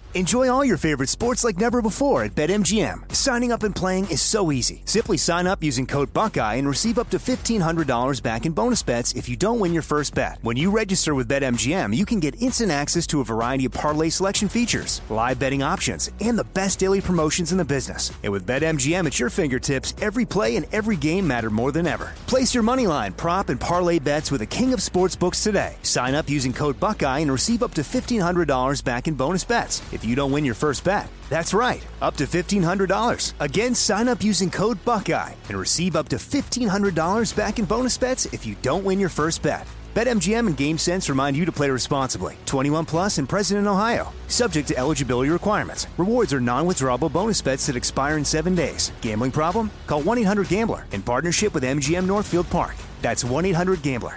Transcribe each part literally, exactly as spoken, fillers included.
Enjoy all your favorite sports like never before at BetMGM. Signing up and playing is so easy. Simply sign up using code Buckeye and receive up to fifteen hundred dollars back in bonus bets if you don't win your first bet. When you register with BetMGM, you can get instant access to a variety of parlay selection features, live betting options, and the best daily promotions in the business. And with BetMGM at your fingertips, every play and every game matter more than ever. Place your moneyline, prop, and parlay bets with the king of sportsbooks today. Sign up using code Buckeye and receive up to fifteen hundred dollars back in bonus bets if you don't win your first bet. That's right, up to fifteen hundred dollars. Again, sign up using code Buckeye and receive up to fifteen hundred dollars back in bonus bets if you don't win your first bet. BetMGM and GameSense remind you to play responsibly. twenty-one plus and present in Ohio. Subject to eligibility requirements. Rewards are non-withdrawable bonus bets that expire in seven days. Gambling problem? Call one eight hundred gambler in partnership with M G M Northfield Park. That's one eight hundred gambler.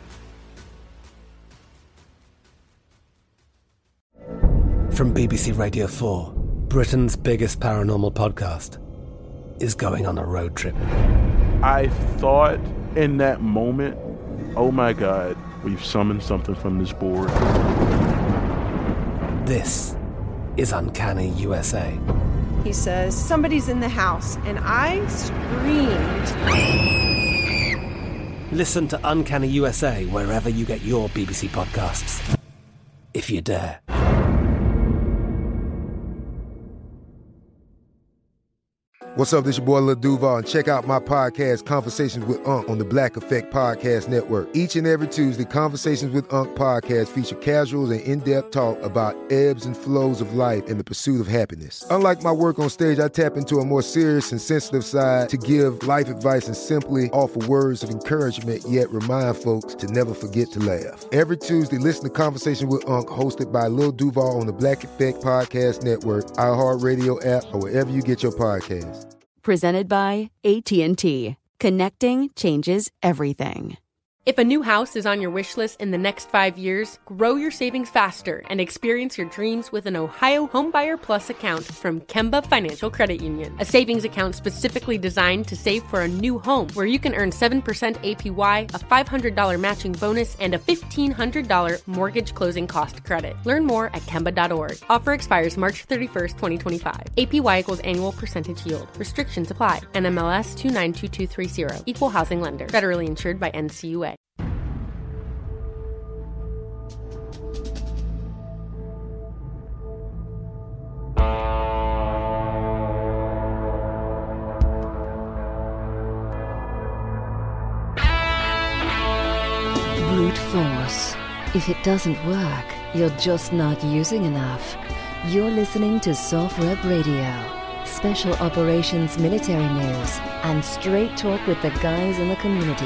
From B B C Radio four, Britain's biggest paranormal podcast is going on a road trip. I thought in that moment, oh my God, we've summoned something from this board. This is Uncanny U S A. He says, somebody's in the house, and I screamed. Listen to Uncanny U S A wherever you get your B B C podcasts, if you dare. What's up, this your boy Lil Duval, and check out my podcast, Conversations with Unc, on the Black Effect Podcast Network. Each and every Tuesday, Conversations with Unc podcast feature casuals and in-depth talk about ebbs and flows of life and the pursuit of happiness. Unlike my work on stage, I tap into a more serious and sensitive side to give life advice and simply offer words of encouragement, yet remind folks to never forget to laugh. Every Tuesday, listen to Conversations with Unc, hosted by Lil Duval on the Black Effect Podcast Network, iHeartRadio app, or wherever you get your podcasts. Presented by A T and T. Connecting changes everything. If a new house is on your wish list in the next five years, grow your savings faster and experience your dreams with an Ohio Homebuyer Plus account from Kemba Financial Credit Union. A savings account specifically designed to save for a new home, where you can earn seven percent A P Y, a five hundred dollars matching bonus, and a fifteen hundred dollars mortgage closing cost credit. Learn more at Kemba dot org. Offer expires March thirty-first, twenty twenty-five. A P Y equals annual percentage yield. Restrictions apply. N M L S two nine two two three zero. Equal housing lender. Federally insured by N C U A. Brute force. If it doesn't work, you're just not using enough. You're listening to Soft Rep Radio. Special Operations Military News and straight talk with the guys in the community.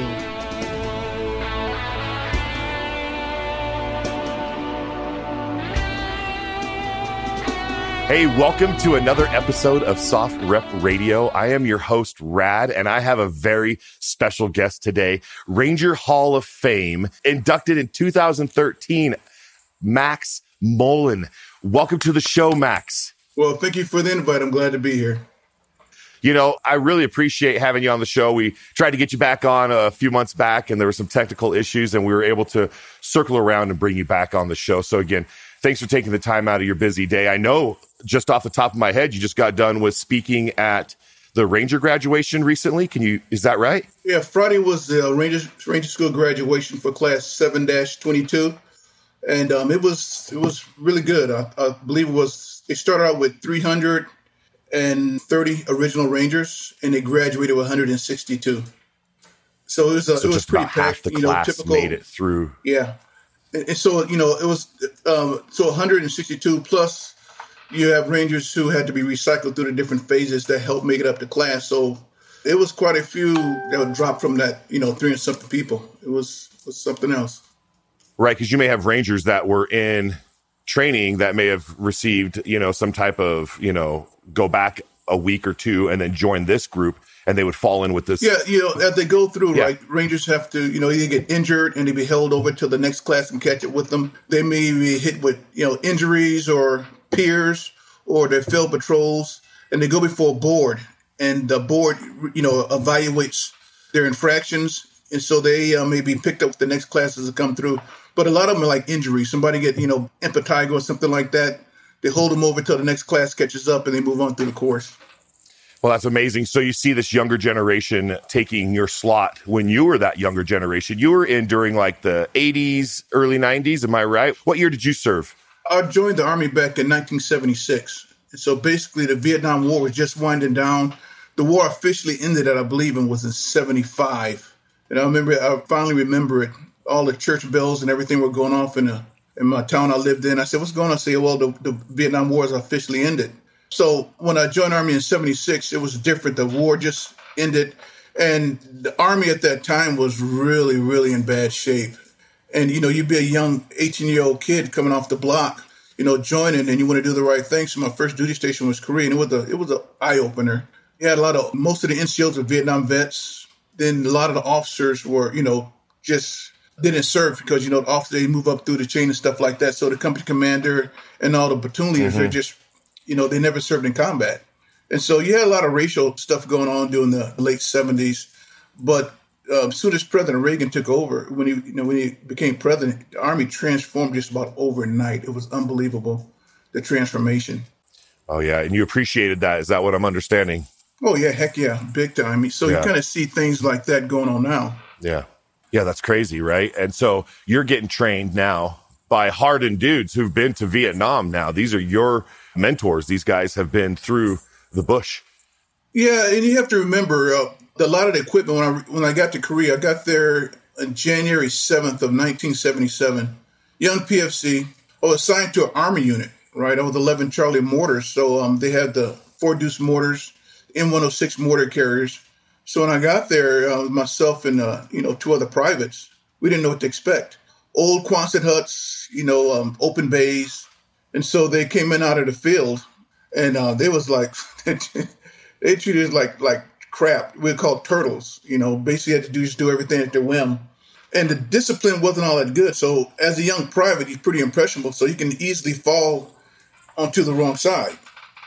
Hey, welcome to another episode of Soft Rep Radio. I am your host, Rad, and I have a very special guest today, Ranger Hall of Fame, inducted in two thousand thirteen, Max Mullen. Welcome to the show, Max. Well, thank you for the invite. I'm glad to be here. You know, I really appreciate having you on the show. We tried to get you back on a few months back, and there were some technical issues, and we were able to circle around and bring you back on the show. So again, thanks for taking the time out of your busy day. I know just off the top of my head, you just got done with speaking at the Ranger graduation recently. Can you, is that right? Yeah, Friday was the Ranger, Ranger School graduation for class seven dash twenty-two. And um, it was it was really good. I, I believe it was, they started out with three hundred thirty original Rangers, and they graduated with one hundred sixty-two. So it was, uh, so it was just pretty about half packed, the you know, class typical, made it through. Yeah. And, and so, you know, it was, um, so one hundred sixty-two plus you have Rangers who had to be recycled through the different phases that helped make it up to class. So it was quite a few that would drop from that, you know, three hundred something people. It was, it was something else. Right, because you may have Rangers that were in training that may have received, you know, some type of, you know, go back a week or two and then join this group, and they would fall in with this. Yeah, you know, as they go through, yeah. right, Rangers have to, you know, either get injured and they be held over to the next class and catch it with them. They may be hit with, you know, injuries or peers or their field patrols, and they go before a board, and the board, you know, evaluates their infractions, and so they uh, may be picked up with the next classes that come through. But a lot of them are like injuries. Somebody get, you know, impetigo or something like that. they hold them over till the next class catches up and they move on through the course. Well, that's amazing. So you see this younger generation taking your slot when you were that younger generation. You were in during like the eighties, early nineties. Am I right? What year did you serve? I joined the Army back in nineteen seventy-six. And so basically the Vietnam War was just winding down. The war officially ended, I believe, and was in seventy-five. And I remember, I finally remember it. All the church bells and everything were going off in, the, in my town I lived in. I said, what's going on? I said, well, the, the Vietnam War is officially ended. So when I joined Army in seventy-six, it was different. The war just ended. And the Army at that time was really, really in bad shape. And, you know, you'd be a young eighteen-year-old kid coming off the block, you know, joining, and you want to do the right thing. So my first duty station was Korea, and it was a, it was an eye-opener. You had a lot of, most of the N C Os were Vietnam vets. Then a lot of the officers were, you know, just didn't serve because, you know, the officers, they move up through the chain and stuff like that. So the company commander and all the platoon leaders, mm-hmm. they're just, you know, they never served in combat. And so you had a lot of racial stuff going on during the late seventies. But uh, as soon as President Reagan took over, when he, you know, when he became president, the Army transformed just about overnight. It was unbelievable, the transformation. Oh, yeah. And you appreciated that. Is that what I'm understanding? Oh, yeah. Heck yeah. Big time. So yeah. You kind of see things like that going on now. Yeah. Yeah, that's crazy, right? And so you're getting trained now by hardened dudes who've been to Vietnam now. These are your mentors. These guys have been through the bush. Yeah, and you have to remember uh, a lot of the equipment, when I, when I got to Korea, I got there on January seventh of nineteen seventy-seven. Young P F C. I was assigned to an Army unit, right? I was eleven Charlie mortars. So um, they had the four deuce mortars, M one oh six mortar carriers. So when I got there, uh, myself and, uh, you know, two other privates, we didn't know what to expect. Old Quonset huts, you know, um, open bays. And so they came in out of the field, and uh, they was like, they treated us like, like crap. We were called turtles, you know, basically had to do, just do everything at their whim. And the discipline wasn't all that good. So as a young private, he's pretty impressionable. So you can easily fall onto the wrong side.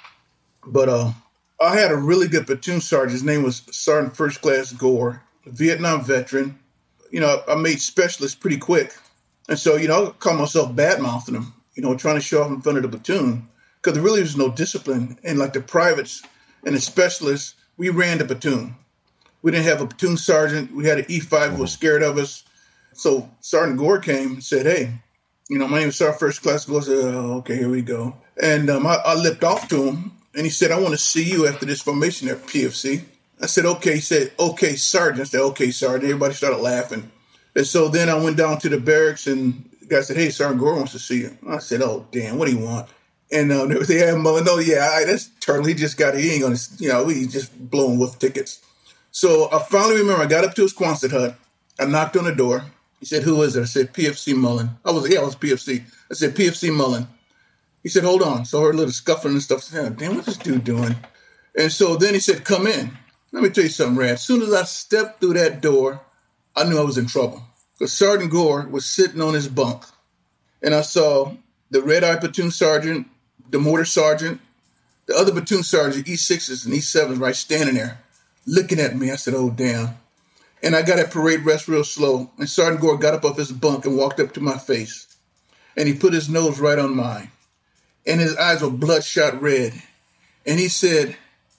But uh, I had a really good platoon sergeant. His name was Sergeant First Class Gore, a Vietnam veteran. You know, I made specialists pretty quick. And so, you know, I call myself bad-mouthing him, you know, trying to show off in front of the platoon, because there really was no discipline. And like the privates and the specialists, we ran the platoon. We didn't have a platoon sergeant. We had an E five who was scared of us. So Sergeant Gore came and said, hey, you know, my name is Sergeant First Class Gore. I said, oh, okay, here we go. And um, I, I lipped off to him, and he said, I want to see you after this formation at P F C. I said, okay. He said, okay, Sergeant. I said, okay, Sergeant. Everybody started laughing. And so then I went down to the barracks, and the guy said, hey, Sergeant Gore wants to see you. I said, oh, damn, what do you want? And uh, they said, yeah, no, yeah, all right, that's Turtle. He just got it. He ain't going to, you know, he's just blowing wolf tickets. So I finally remember I got up to his Quonset hut. I knocked on the door. He said, who is it? I said, P F C Mullen. I was, yeah, I was P F C. I said, P F C Mullen. He said, hold on. So I heard a little scuffling and stuff. I said, damn, what's this dude doing? And so then he said, come in. Let me tell you something, Rad. As soon as I stepped through that door, I knew I was in trouble. Because Sergeant Gore was sitting on his bunk. And I saw the red-eye platoon sergeant, the mortar sergeant, the other platoon sergeant, E sixes and E sevens, right, standing there, looking at me. I said, oh, damn. And I got at parade rest real slow. And Sergeant Gore got up off his bunk and walked up to my face. And he put his nose right on mine. And his eyes were bloodshot red. And he said,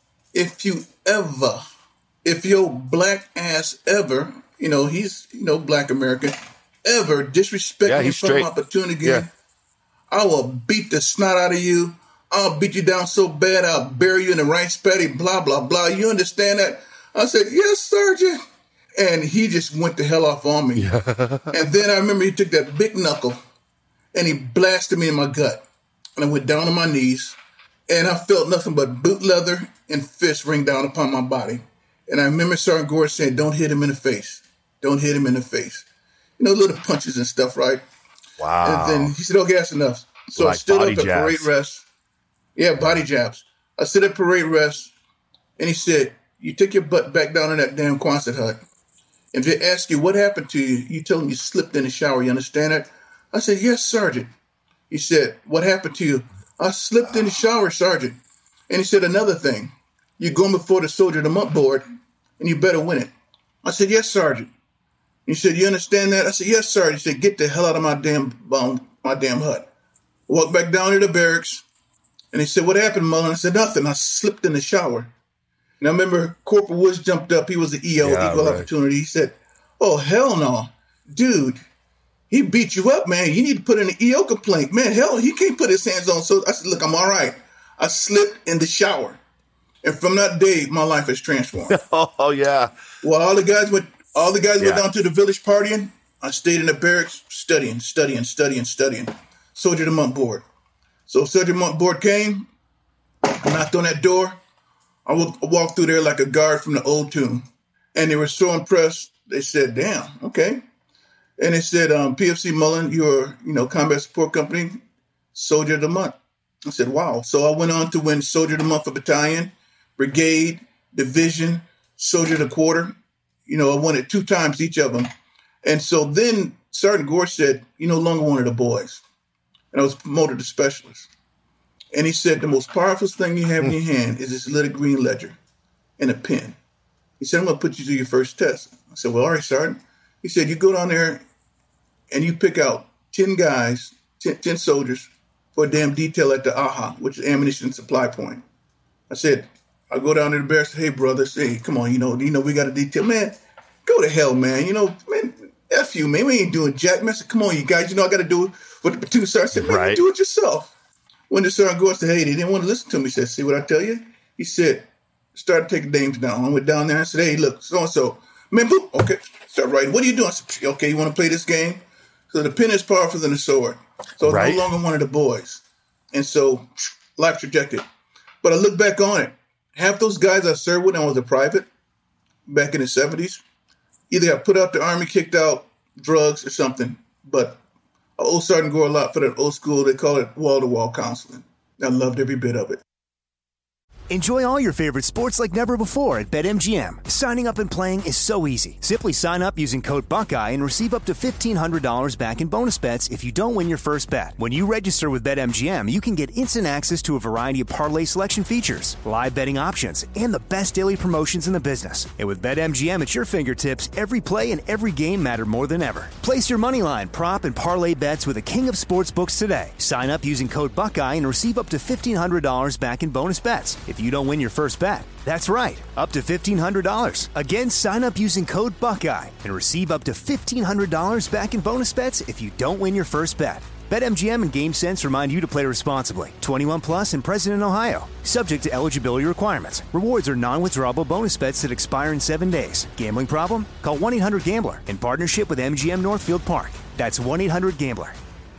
if you ever, if your black ass ever, you know, he's, you know, black American, ever disrespect yeah, me in front of my platoon again, yeah. I will beat the snot out of you. I'll beat you down so bad, I'll bury you in the rice paddy, blah, blah, blah. You understand that? I said, yes, Sergeant. And he just went the hell off on me. Yeah. And then I remember he took that big knuckle and he blasted me in my gut. And I went down on my knees, and I felt nothing but boot leather and fists ring down upon my body. And I remember Sergeant Gore saying, don't hit him in the face. Don't hit him in the face. You know, little punches and stuff, right? Wow. And then he said, okay, that's enough. So like I stood up at jabs. Parade rest. Yeah, body jabs. I stood at parade rest, and he said, you took your butt back down in that damn Quonset hut. And if they ask you what happened to you, you tell them you slipped in the shower. You understand that? I said, yes, Sergeant. He said, what happened to you? I slipped in the shower, Sergeant. And he said, another thing. You're going before the soldier to month board, and you better win it. I said, yes, Sergeant. He said, you understand that? I said, yes, Sergeant. He said, get the hell out of my damn um, my damn hut. Walked back down to the barracks, And he said, what happened, Mullen? I said, nothing. I slipped in the shower. And I remember Corporal Woods jumped up. He was the E O, yeah, Equal right. Opportunity. He said, oh, hell no. Dude, he beat you up, man. You need to put in an E O complaint. Man, hell, he can't put his hands on. So I said, look, I'm all right. I slipped in the shower. And from that day, my life has transformed. oh, yeah. Well, all the guys went, all the guys Yeah. went down to the village partying. I stayed in the barracks studying, studying, studying, studying. Soldier of the Month board. So Soldier of the Month board came, I knocked on that door. I walked through there like a guard from the old tomb. And they were so impressed. They said, damn, okay. And they said, um, P F C Mullen, you're, you know, Combat Support Company, Soldier of the Month. I said, wow. So I went on to win Soldier of the Month for Battalion, Brigade, Division, Soldier of the Quarter. You know, I won it two times each of them. And so then Sergeant Gore said, you no longer one of the boys. And I was promoted to specialist. And he said, the most powerful thing you have in your hand is this little green ledger and a pen. He said, I'm going to put you through your first test. I said, well, all right, Sergeant. He said, you go down there and you pick out ten guys, ten, ten soldiers for a damn detail at the A H A, which is Ammunition Supply Point. I said, I go down to the barracks, hey, brothers, hey, come on, you know, you know, we got a detail. Man, go to hell, man. You know, man, F you, man. We ain't doing jack. Man, I said, come on, you guys, you know, I got to do it. But the platoon sergeant said, man, Right. you do it yourself. When the sergeant goes to, hey, they didn't want to listen to me. He said, see what I tell you? He said, started taking names down. I went down there and said, hey, look, so-and-so. Man, boop, okay, start writing. What are you doing? I said, okay, you want to play this game? So the pen is powerful than the sword. So I'm Right. no longer one of the boys. And so life trajectory. But I look back on it. Half those guys I served with when I was a private back in the seventies either got put out the Army, kicked out, drugs or something. But I owe Sergeant Gore a lot for that old school. They call it wall-to-wall counseling. I loved every bit of it. Enjoy all your favorite sports like never before at BetMGM. Signing up and playing is so easy. Simply sign up using code Buckeye and receive up to fifteen hundred dollars back in bonus bets if you don't win your first bet. When you register with BetMGM, you can get instant access to a variety of parlay selection features, live betting options, and the best daily promotions in the business. And with BetMGM at your fingertips, every play and every game matter more than ever. Place your moneyline, prop, and parlay bets with the king of sportsbooks today. Sign up using code Buckeye and receive up to fifteen hundred dollars back in bonus bets if you don't win your first bet. That's right, up to fifteen hundred dollars. Again, sign up using code Buckeye and receive up to fifteen hundred dollars back in bonus bets if you don't win your first bet. BetMGM and GameSense remind you to play responsibly. twenty-one plus and present in Ohio. Subject to eligibility requirements. Rewards are non-withdrawable bonus bets that expire in seven days. Gambling problem? Call one eight hundred gambler in partnership with M G M Northfield Park. That's one eight hundred gambler.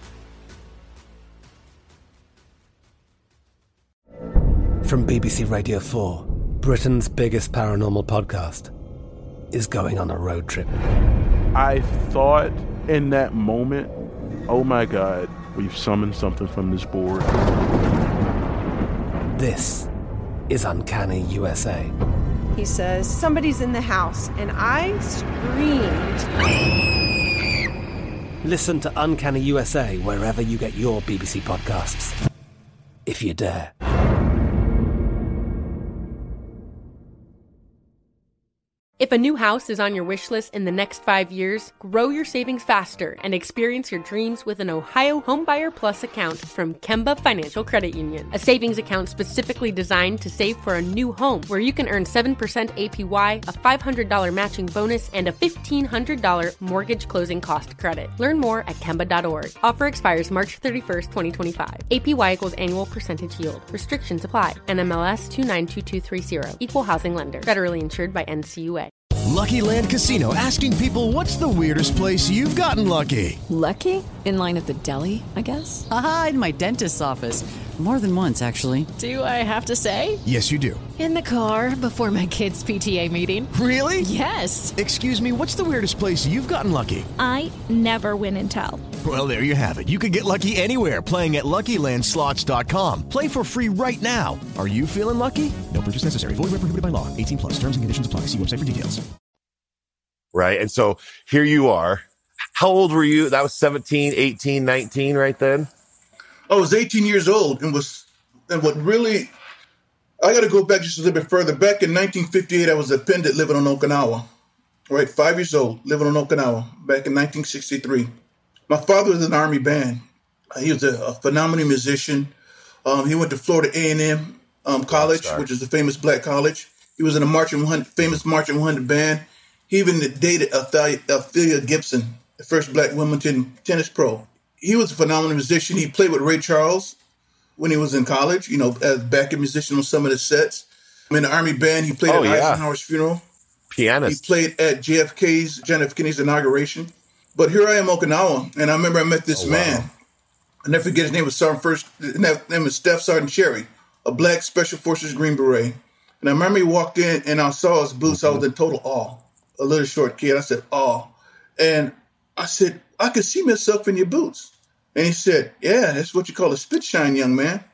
From B B C Radio four, Britain's biggest paranormal podcast is going on a road trip. I thought in that moment, oh my God, we've summoned something from this board. This is Uncanny U S A. He says, somebody's in the house, and I screamed. Listen to Uncanny U S A wherever you get your B B C podcasts, if you dare. If a new house is on your wish list in the next five years, grow your savings faster and experience your dreams with an Ohio Homebuyer Plus account from Kemba Financial Credit Union. A savings account specifically designed to save for a new home, where you can earn seven percent A P Y, a five hundred dollars matching bonus, and a fifteen hundred dollars mortgage closing cost credit. Learn more at Kemba dot org. Offer expires March thirty-first, twenty twenty-five. A P Y equals annual percentage yield. Restrictions apply. N M L S two nine two two three zero. Equal housing lender. Federally insured by N C U A. Lucky Land Casino, asking people, what's the weirdest place you've gotten lucky? Lucky? In line at the deli, I guess? Aha, in my dentist's office. More than once, actually. Do I have to say? Yes, you do. In the car before my kids' P T A meeting. Really? Yes. Excuse me, what's the weirdest place you've gotten lucky? I never win and tell. Well, there you have it. You can get lucky anywhere, playing at Lucky Land Slots dot com. Play for free right now. Are you feeling lucky? No purchase necessary. Void where prohibited by law. eighteen plus. Terms and conditions apply. See website for details. Right. And so here you are. How old were you? That was seventeen, eighteen, nineteen right then? I was eighteen years old and was, and what really, I got to go back just a little bit further. Back in nineteen fifty-eight, I was a pendant living on Okinawa. Right, five years old, living on Okinawa back in nineteen sixty-three. My father was in an Army band. He was a, a phenomenal musician, Um, he went to Florida A and M um, College, which is a famous black college. He was in a marching one hundred, famous marching one hundred band. He even dated Ophelia, Ophelia Gibson, the first black Wimbledon tennis pro. He was a phenomenal musician. He played with Ray Charles when he was in college, you know, as backing musician on some of the sets. In the Army band, he played oh, at yeah. Eisenhower's funeral. Pianist. He played at J F K's, John F. Kennedy's inauguration. But here I am, Okinawa, and I remember I met this oh, man. Wow. I never forget his name was Sergeant First. His name was Staff Sergeant Cherry, a black Special Forces Green Beret. And I remember he walked in, and I saw his boots. Mm-hmm. I was in total awe. A little short kid. I said, awe. And I said, I could see myself in your boots. And he said, yeah, that's what you call a spit shine, young man.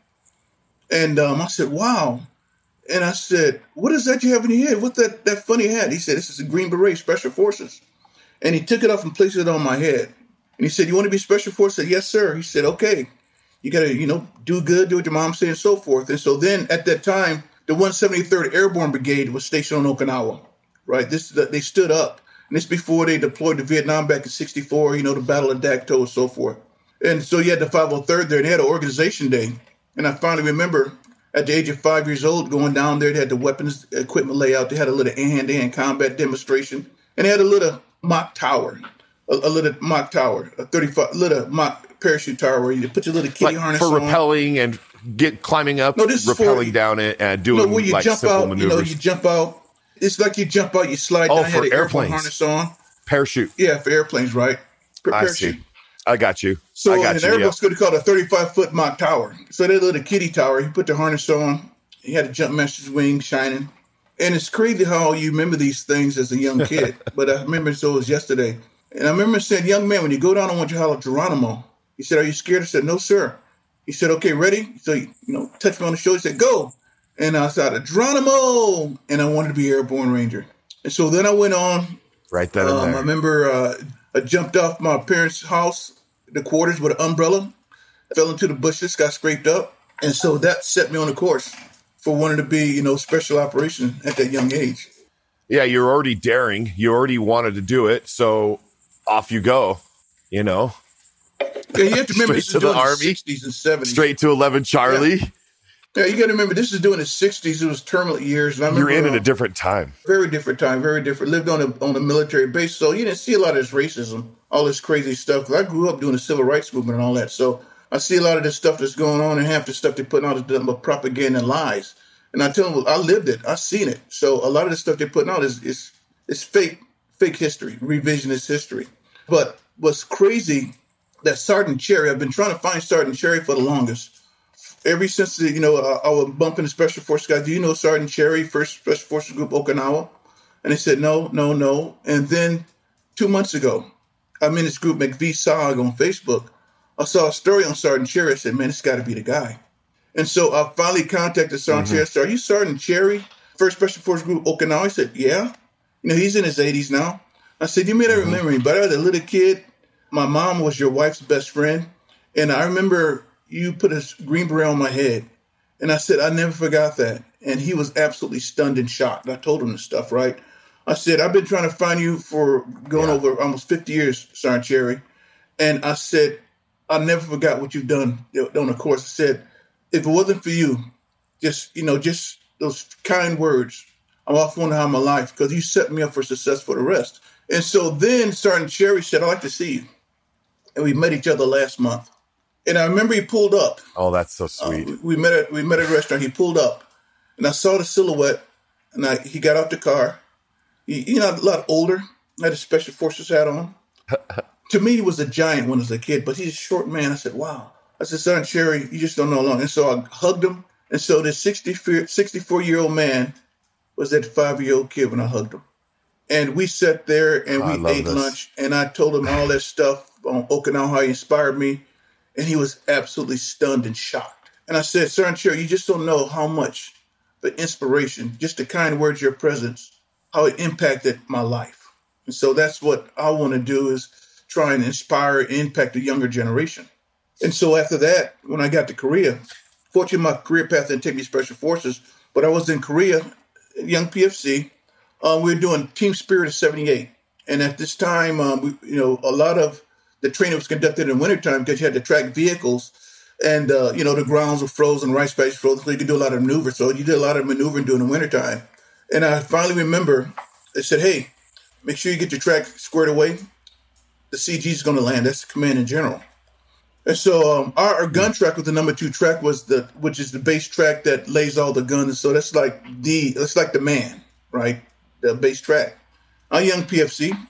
And um, I said, wow. And I said, what is that you have in your head? What's that, that funny hat? He said, this is a Green Beret, Special Forces. And he took it off and placed it on my head. And he said, you want to be Special Forces? I said, yes, sir. He said, okay, you got to, you know, do good, do what your mom said, and so forth. And so then at that time, the one seventy-third Airborne Brigade was stationed on Okinawa, right? This They stood up. And this before they deployed to Vietnam back in sixty-four, you know, the Battle of Dak To and so forth. And so you had the five oh third there. They had an organization day. And I finally remember at the age of five years old going down there. They had the weapons equipment layout. They had a little hand-to-hand combat demonstration. And they had a little mock tower, a, a little mock tower, a thirty-five little mock parachute tower where you put your little kitty like harness for on. rappelling and get climbing up, no, this rappelling for, down it and doing no, where you like jump simple out, maneuvers. You know, you jump out. It's like you jump out, you slide oh, down, for had an airplanes. harness on. Parachute. Yeah, for airplanes, right? For I parachute. see. I got you. So I got in you, Air yeah. Force, could have called a thirty-five foot mock tower. So that little kitty tower, he put the harness on. He had a jump master's wing shining. And it's crazy how you remember these things as a young kid. But I remember so it was yesterday. And I remember saying, young man, when you go down, I want you to holler Geronimo. He said, are you scared? I said, no, sir. He said, okay, ready? So, you know, touched me on the shoulder. He said, go. And I said, Geronimo. And I wanted to be Airborne Ranger. And so then I went on. Right then um, and there. I remember uh, I jumped off my parents' house, the quarters with an umbrella, fell into the bushes, got scraped up. And so that set me on the course for wanting to be, you know, special operation at that young age. Yeah, you're already daring. You already wanted to do it. So off you go, you know. Yeah, you have to remember this is to during the the Army, sixties and seventies. Straight to eleven Charlie. Yeah, yeah you got to remember this is during the sixties. It was turbulent years. And I remember, You're in uh, at a different time. Very different time, very different. Lived on a, on a military base, so you didn't see a lot of this racism, all this crazy stuff. Because I grew up doing the civil rights movement and all that. So I see a lot of this stuff that's going on, and half the stuff they're putting out is nothing but propaganda and lies. And I tell them, I lived it. I seen it. So a lot of the stuff they're putting out is, is, is fake, fake history, revisionist history. But what's crazy, that Sergeant Cherry, I've been trying to find Sergeant Cherry for the longest. Ever since, the, you know, I, I was bumping the Special Forces guys, do you know Sergeant Cherry, first Special Forces Group, Okinawa? And they said, no, no, no. And then two months ago, I'm in this group, McVie Sog on Facebook. I saw a story on Sergeant Cherry. I said, man, it's got to be the guy. And so I finally contacted Sergeant mm-hmm. Cherry. I said, are you Sergeant Cherry, first Special Forces Group, Okinawa? He said, yeah. You know, he's in his eighties now. I said, you may not mm-hmm. remember me, but I was a little kid. My mom was your wife's best friend. And I remember you put a green beret on my head. And I said, I never forgot that. And he was absolutely stunned and shocked. I told him this stuff, right? I said, I've been trying to find you for going yeah. over almost fifty years, Sergeant Cherry. And I said, I never forgot what you've done on the course. I said, if it wasn't for you, just, you know, just those kind words, I'm off one how my life, because you set me up for success for the rest. And so then Sergeant Cherry said, I'd like to see you. And we met each other last month. And I remember he pulled up. Oh, that's so sweet. Uh, we, we met at we met at a restaurant. He pulled up, and I saw the silhouette. And I, he got out the car. He, you know, a lot older. Had a Special Forces hat on. To me, he was a giant when I was a kid, but he's a short man. I said, "Wow." I said, "Sergeant Cherry, you just don't know how long." And so I hugged him. And so this sixty-four-year-old man was that five-year-old kid when I hugged him. And we sat there and oh, we ate this. lunch. And I told him all that stuff on Okinawa, how he inspired me. And he was absolutely stunned and shocked. And I said, Sergeant Cherry, you just don't know how much the inspiration, just the kind words, your presence, how it impacted my life. And so that's what I want to do, is try and inspire and impact the younger generation. And so after that, when I got to Korea, fortunately, my career path didn't take me Special Forces, but I was in Korea, young P F C. Uh, we were doing Team Spirit of seventy-eight. And at this time, um, we, you know, a lot of the training was conducted in wintertime because you had to track vehicles And, uh, you know, the grounds were frozen, rice patches frozen, so you could do a lot of maneuvers. So you did a lot of maneuvering during the wintertime. And I finally remember, they said, hey, make sure you get your track squared away. The C G is going to land. That's the command in general. And so um, our, our gun track with the number two track was the, which is the base track that lays all the guns. So that's like the, that's like the man, right? The base track. I'm a young P F C.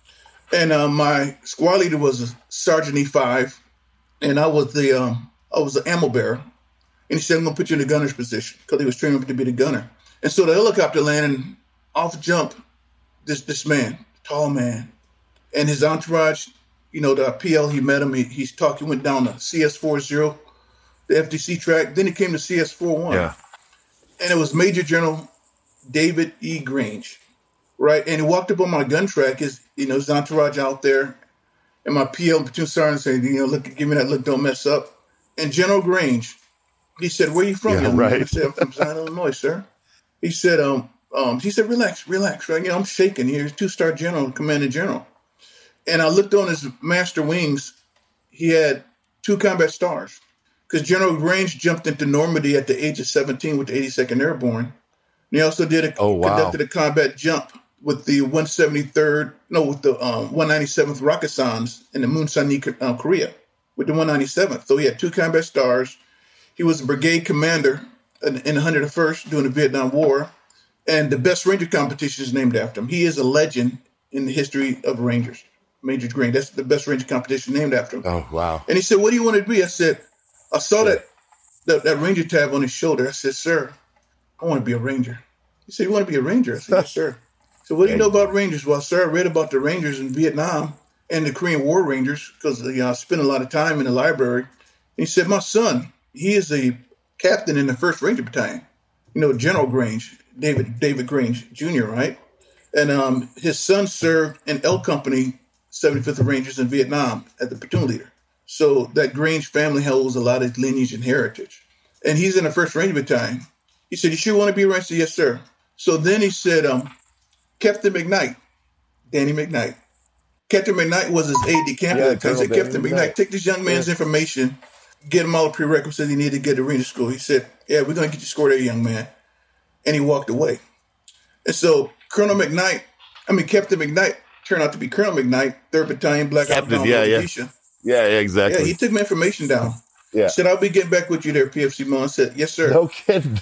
And uh, my squad leader was a Sergeant E five. And I was the, um, I was the ammo bearer. And he said, I'm going to put you in the gunner's position because he was training me to be the gunner. And so the helicopter landed, and off jump this this man, tall man, and his entourage, you know, the P L, he met him, he, he's talking, went down the C S forty, the F D C track, then he came to C S forty-one. Yeah. And it was Major General David E. Grange, right? And he walked up on my gun track, his, you know, his entourage out there, and my P L, platoon sergeant said, you know, look, give me that look, don't mess up. And General Grange, he said, where are you from? Yeah, young right. man? I said, I'm from Zion, Illinois, sir. He said, um, um, he said, relax, relax, right? You know, I'm shaking here. He's two-star general, commanding general. And I looked on his master wings. He had two combat stars because General Grange jumped into Normandy at the age of seventeen with the eighty-second Airborne. And he also did a, oh, wow. conducted a combat jump with the one seventy-third, no, with the um, one ninety-seventh Rakkasans in the Munsan, uh, Korea, with the one ninety-seventh. So he had two combat stars. He was a brigade commander in, in the one hundred first during the Vietnam War. And the best Ranger competition is named after him. He is a legend in the history of Rangers. Major Grange, that's the best Ranger competition named after him. Oh, wow. And he said, what do you want to be? I said, I saw that, that that Ranger tab on his shoulder. I said, sir, I want to be a Ranger. He said, you want to be a Ranger? I said, yes, sir. So what do you know about Rangers? Well, sir, I read about the Rangers in Vietnam and the Korean War Rangers because you know, I spent a lot of time in the library. And he said, my son, he is a captain in the first Ranger Battalion. You know, General Grange, David David Grange Junior, right? And um, his son served in L Company, seventy-fifth Rangers in Vietnam as the platoon leader. So that Grange family holds a lot of lineage and heritage. And he's in the first Ranger Battalion. He said, you sure want to be a Ranger? Yes, sir. So then he said, um, Captain McKnight, Danny McKnight. Captain McKnight was his aide-de-camp. Yeah, He said, Captain McKnight, McKnight, take this young man's yeah. information, get him all the prerequisites he needed to get to Ranger School. He said, yeah, we're going to get you scored there, young man. And he walked away. And so Colonel McKnight, I mean, Captain McKnight turned out to be Colonel McKnight, third Battalion, Black Ops Captain, yeah, yeah. yeah, yeah, exactly. Yeah, he took my information down. Yeah. He said, I'll be getting back with you there, P F C Mon. I said, yes, sir. No kidding.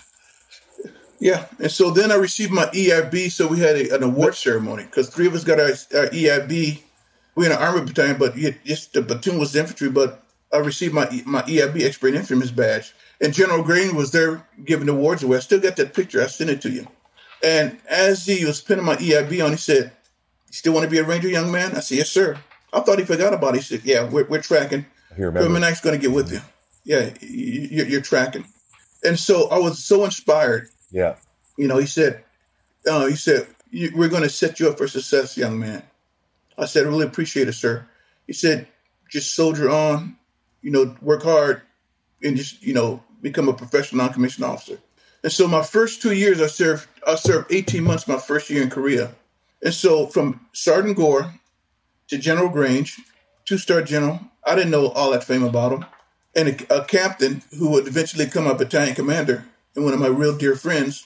Yeah. And so then I received my E I B. So we had a, an award ceremony because three of us got our, our E I B. We were in an Army battalion, but just the platoon was infantry. But I received my my E I B, Expert Infantryman's badge. And General Grange was there giving the awards away. I still got that picture. I sent it to you. And as he was pinning my E I B on, he said, you still want to be a Ranger, young man? I said, yes, sir. I thought he forgot about it. He said, yeah, we're, we're tracking. Colonel McKnight's going to get with you. Yeah, you, you're tracking. And so I was so inspired. Yeah. You know, he said, uh, he said, we're going to set you up for success, young man. I said, I really appreciate it, sir. He said, just soldier on, you know, work hard and just, you know, become a professional non-commissioned officer. And so my first two years, I served, I served eighteen months my first year in Korea. And so from Sergeant Gore to General Grange, two-star general, I didn't know all that fame about him, and a, a captain who would eventually become a battalion commander and one of my real dear friends,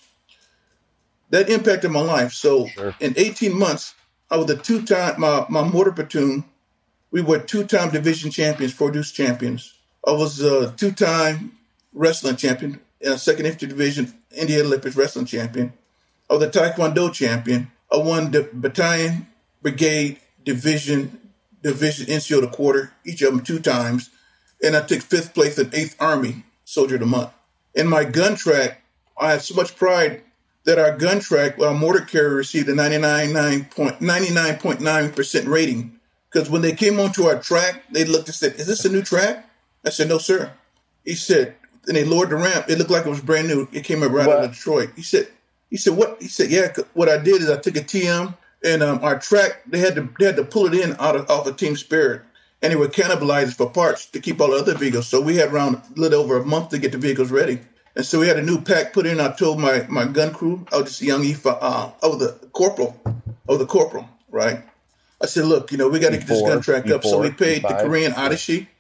that impacted my life. So sure. In eighteen months, I was a two-time, my, my mortar platoon, we were two-time division champions, four deuce champions. I was a two-time wrestling champion, a second infantry division, Indian Olympics wrestling champion. I was a Taekwondo champion. I won the battalion, brigade, division, division, N C O the quarter, each of them two times. And I took fifth place in eighth Army Soldier of the Month. In my gun track, I have so much pride that our gun track, our mortar carrier received a ninety-nine point nine percent rating. Because when they came onto our track, they looked and said, is this a new track? I said, no, sir. He said, and they lowered the ramp. It looked like it was brand new. It came up right out of Detroit. He said, he said, what? He said, yeah, what I did is I took a T M and um, our track, they had to they had to pull it in out of, off of Team Spirit. And they were cannibalized for parts to keep all the other vehicles. So we had around a little over a month to get the vehicles ready. And so we had a new pack put in. I told my, my gun crew, I was just a young E five, uh, I was the corporal, I was the corporal, right? I said, look, you know, we got to get this gun track up. So we paid the Korean Attaché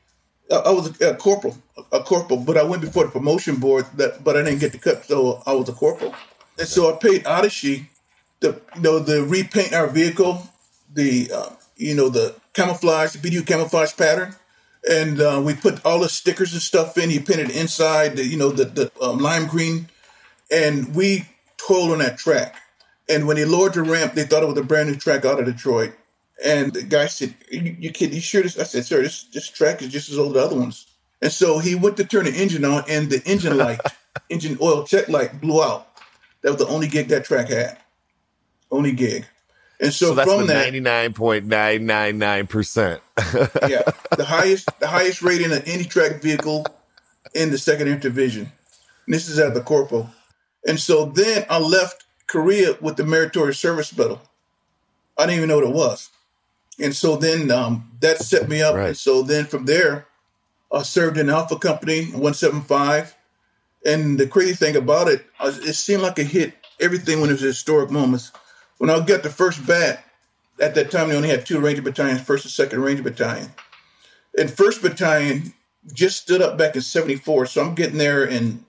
I, I was a, a corporal, a, a corporal, but I went before the promotion board, that, but I didn't get the cut, so I was a corporal. And so I paid Odyssey to, you know, the repaint our vehicle, the, uh, you know, the camouflage, the B D U camouflage pattern. And uh, we put all the stickers and stuff in. He painted inside, the, you know, the, the um, lime green. And we toiled on that track. And when they lowered the ramp, they thought it was a brand new track out of Detroit. And the guy said, you, you kid, you sure this? I said, sir, this, this track is just as old as the other ones. And so he went to turn the engine on, and the engine light, engine oil check light blew out. That was the only gig that track had. Only gig. And so, so that's from the that, ninety-nine point nine nine nine percent. Yeah, the highest the highest rating of any track vehicle in the second Interdivision. And this is at the corporal. And so then I left Korea with the Meritorious Service Medal. I didn't even know what it was. And so then um, that set me up. Right. And so then from there, I served in Alpha Company, one seventy-five. And the crazy thing about it, it seemed like it hit everything when it was historic moments. When I got the first bat, at that time they only had two Ranger battalions, first and second Ranger Battalion. And first Battalion just stood up back in seventy-four. So I'm getting there in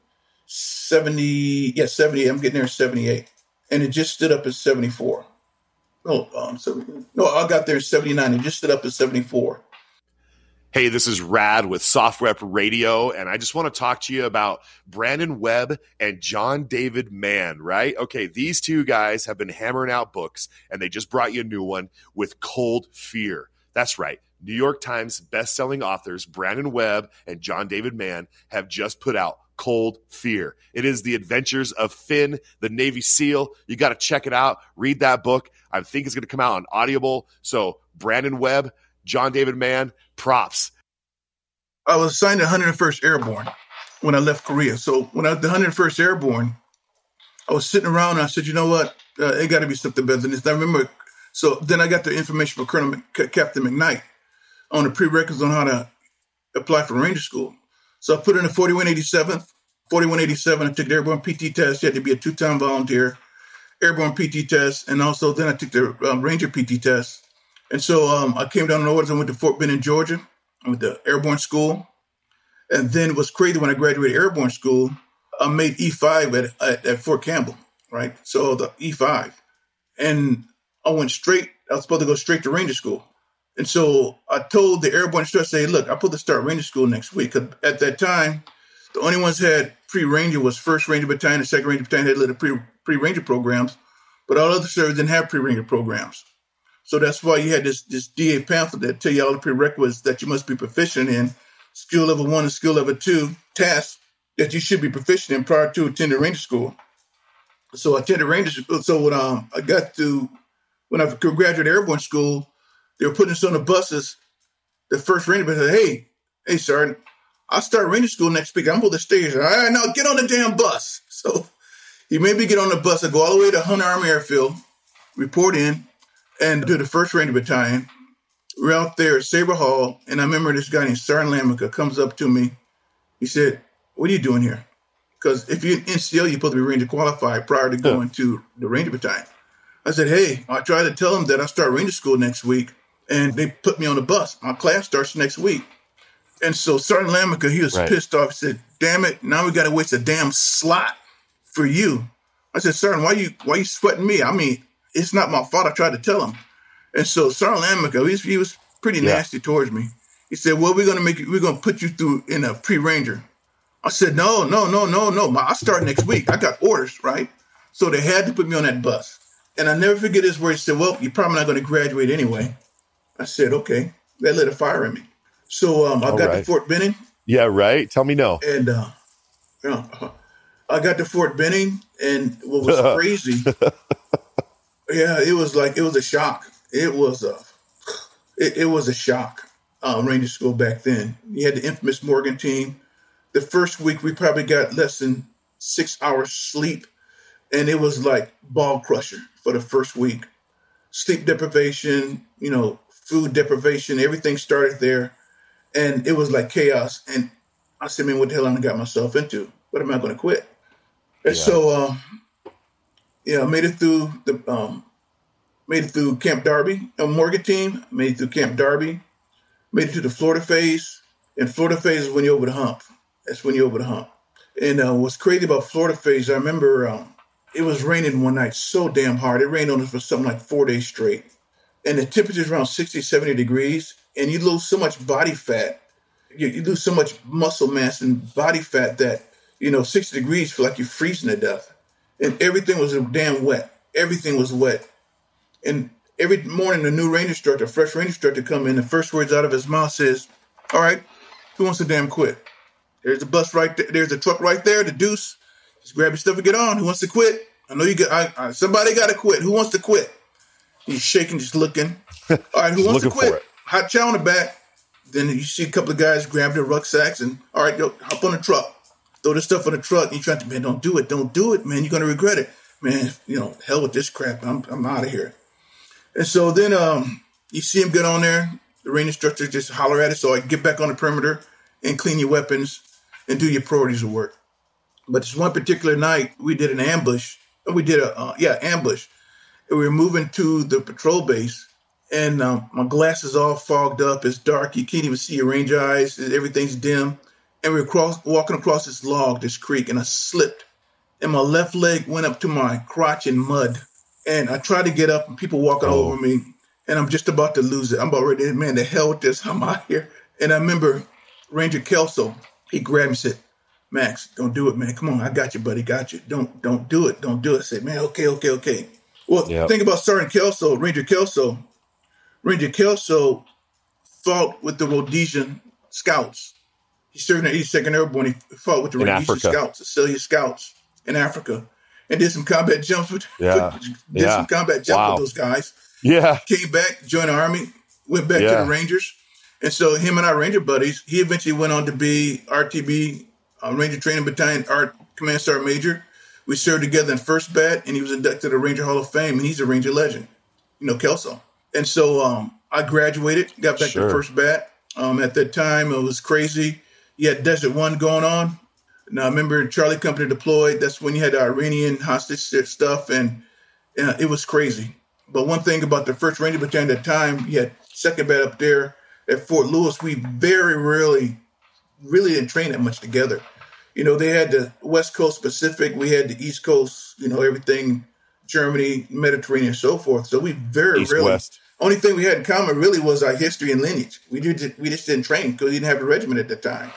seventy, yeah, seventy, I'm getting there in seventy-eight. And it just stood up in seventy-four. Oh, um, so, no, I got there in seventy-nine. It just stood up in seventy-four. Hey, this is Rad with SoftRep Radio, and I just want to talk to you about Brandon Webb and John David Mann, right? Okay, these two guys have been hammering out books, and they just brought you a new one with Cold Fear. That's right. New York Times best-selling authors Brandon Webb and John David Mann have just put out Cold Fear. It is the adventures of Finn, the Navy SEAL. You got to check it out. Read that book. I think it's going to come out on Audible. So Brandon Webb, John David Mann, props. I was assigned to one hundred first Airborne when I left Korea. So when I was the one hundred first Airborne, I was sitting around and I said, you know what? Uh, it got to be something better than this. And I remember, so then I got the information from Colonel Mc, Captain McKnight on the prerequisites on how to apply for Ranger School. So I put in a forty-one eighty-seven. forty-one eighty-seven, I took the Airborne P T test. You had to be a two-time volunteer. Airborne P T test. And also then I took the um, Ranger P T test. And so um, I came down in orders. I went to Fort Benning, Georgia. I went to Airborne School. And then it was crazy when I graduated Airborne School, I made E five at, at, at Fort Campbell, right? So the E five. And I went straight, I was supposed to go straight to Ranger School. And so I told the Airborne instructor, say, look, I'm supposed to start Ranger School next week. Because at that time, the only ones that had pre-Ranger was first Ranger Battalion and second Ranger Battalion had little pre, pre-Ranger programs. But all other services didn't have pre-Ranger programs. So that's why you had this, this D A pamphlet that tell you all the prerequisites that you must be proficient in, skill level one and skill level two tasks that you should be proficient in prior to attending Ranger School. So I attended Ranger School. So when um, I got to, when I graduated Airborne School, they were putting us on the buses. The first Ranger said, hey, hey, Sergeant, I'll start Ranger School next week. I'm going to stay here. All right, now get on the damn bus. So he made me get on the bus. I go all the way to Hunter Army Airfield, report in, and do the first Ranger Battalion. We're out there at Sabre Hall, and I remember this guy named Sergeant Lamica comes up to me. He said, what are you doing here? Because if you're in N C L, you're supposed to be Ranger qualified prior to going to the Ranger Battalion. I said, hey, I tried to tell him that I start Ranger School next week, and they put me on the bus. My class starts next week. And so Sergeant Lamica, he was right. pissed off. He said, damn it, now we got to waste a damn slot for you. I said, Sergeant, why you why you sweating me? I mean, it's not my fault. I tried to tell him. And so Sergeant Lamica, he, he was pretty yeah. nasty towards me. He said, well, we're going to make you, we're going to put you through in a pre-Ranger. I said, no, no, no, no, no. My, I start next week. I got orders, right? So they had to put me on that bus. And I never forget his words. He said, well, you're probably not going to graduate anyway. I said, okay. They lit a fire in me. So um, I All got right. to Fort Benning. Yeah, right. Tell me no. And uh, you know, I got to Fort Benning, and what was crazy, yeah, it was like, it was a shock. It was a, it, it was a shock. Uh, Ranger School back then. You had the infamous Morgan team. The first week, we probably got less than six hours sleep, and it was like ball crusher for the first week. Sleep deprivation, you know, food deprivation, everything started there, and it was like chaos. And I said, man, what the hell I got myself into? What am I going to quit? And yeah. so, um, yeah, I made it through the, um, made it through Camp Darby, a Morgan team, made it through Camp Darby, made it to the Florida phase. And Florida phase is when you're over the hump. That's when you're over the hump. And uh, what's crazy about Florida phase, I remember um, it was raining one night so damn hard. It rained on us for something like four days straight. And the temperature's around sixty, seventy degrees. And you lose so much body fat. You, you lose so much muscle mass and body fat that, you know, sixty degrees feel like you're freezing to death. And everything was damn wet. Everything was wet. And every morning, a new ranger instructor, a fresh ranger instructor come in, the first words out of his mouth says, all right, who wants to damn quit? There's a bus right there. There's a truck right there, the Deuce. Just grab your stuff and get on. Who wants to quit? I know you got, I, I, somebody got to quit. Who wants to quit? He's shaking, just looking. All right, who wants to quit? Hot chow on the back. Then you see a couple of guys grab their rucksacks and, all right, yo, hop on the truck. Throw this stuff on the truck. And you're trying to, man, don't do it. Don't do it, man. You're going to regret it. Man, you know, hell with this crap. I'm, I'm out of here. And so then um, you see him get on there. The ranger instructor just holler at it. So I get back on the perimeter and clean your weapons and do your priorities of work. But this one particular night, we did an ambush. We did a, uh, yeah, ambush. And we were moving to the patrol base. And um, my glasses all fogged up. It's dark. You can't even see your range eyes. Everything's dim. And we were cross, walking across this log, this creek, and I slipped. And my left leg went up to my crotch in mud. And I tried to get up, and people walking oh. over me. And I'm just about to lose it. I'm about ready to, man, the hell with this. I'm out here. And I remember Ranger Kelso, he grabbed me and said, Max, don't do it, man. Come on, I got you, buddy. Got you. Don't don't do it. Don't do it. I said, man, okay, okay, okay. Well, yep. Think about Sergeant Kelso, Ranger Kelso. Ranger Kelso fought with the Rhodesian Scouts. He served in the eighty-second Airborne. He fought with the in Rhodesian Africa. Scouts, the Celia Scouts in Africa, and did some combat jumps with, yeah. with did yeah. some combat jumps wow. with those guys. Yeah. Came back, joined the Army, went back yeah. to the Rangers. And so him and our Ranger buddies, he eventually went on to be R T B, uh, Ranger Training Battalion, Art Command Sergeant Major. We served together in First Bat, and he was inducted to the Ranger Hall of Fame, and he's a Ranger legend, you know, Kelso. And so um, I graduated, got back sure. to First Bat. Um, at that time, it was crazy. You had Desert One going on. Now, I remember Charlie Company deployed. That's when you had the Iranian hostage stuff, and, and it was crazy. But one thing about the First Ranger Battalion at that time, you had Second Bat up there at Fort Lewis. We very rarely, really didn't train that much together. You know, they had the West Coast Pacific. We had the East Coast, you know, everything, Germany, Mediterranean, and so forth. So we very East, rarely. West. Only thing we had in common really was our history and lineage. We did, we just didn't train because we didn't have a regiment at the time.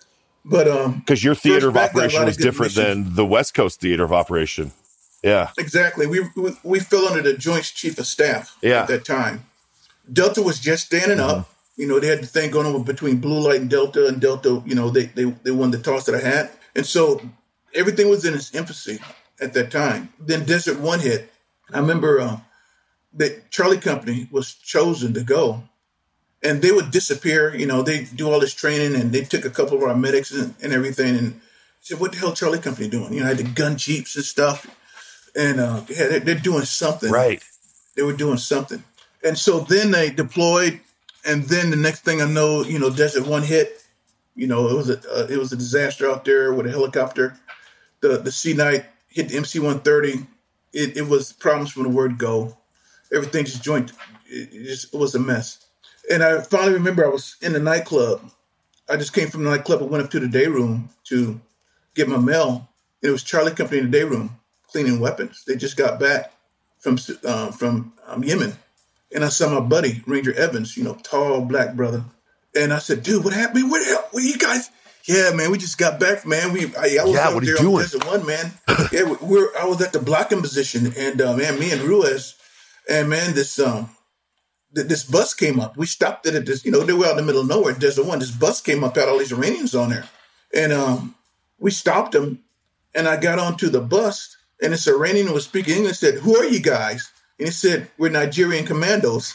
But um, because your theater of operation was different missions. than the West Coast theater of operation. Yeah, exactly. We we, we fell under the Joint Chief of Staff yeah. at that time. Delta was just standing mm-hmm. up. You know, they had the thing going on between Blue Light and Delta, and Delta, you know, they they they won the toss that I had, and so everything was in its infancy at that time. Then Desert One hit. I remember uh, that Charlie Company was chosen to go. And they would disappear, you know, they do all this training, and they took a couple of our medics and, and everything, and said, what the hell Charlie Company doing? You know, I had the gun jeeps and stuff, and uh, yeah, they're, they're doing something. Right. They were doing something. And so then they deployed, and then the next thing I know, you know, Desert One hit. You know, it was a uh, it was a disaster out there with a helicopter. The the C-Knight hit the M C one thirty. It, it was problems from the word go. Everything just joined. It, it just it was a mess. And I finally remember I was in the nightclub. I just came from the nightclub. I went up to the day room to get my mail. It was Charlie Company in the day room cleaning weapons. They just got back from uh, from um, Yemen. And I saw my buddy, Ranger Evans, you know, tall black brother. And I said, dude, what happened? Where the hell? Where you guys? Yeah, man, we just got back, man. We I, I was yeah, out what are there you on doing? Desert One, man. yeah, we, we're I was at the blocking position. And, uh, man, me and Ruiz, and, man, this um. This bus came up. We stopped it at this, you know, they were out in the middle of nowhere. Desert One. This bus came up, had all these Iranians on there. And um, we stopped them, and I got onto the bus, and this Iranian who was speaking English said, who are you guys? And he said, we're Nigerian commandos.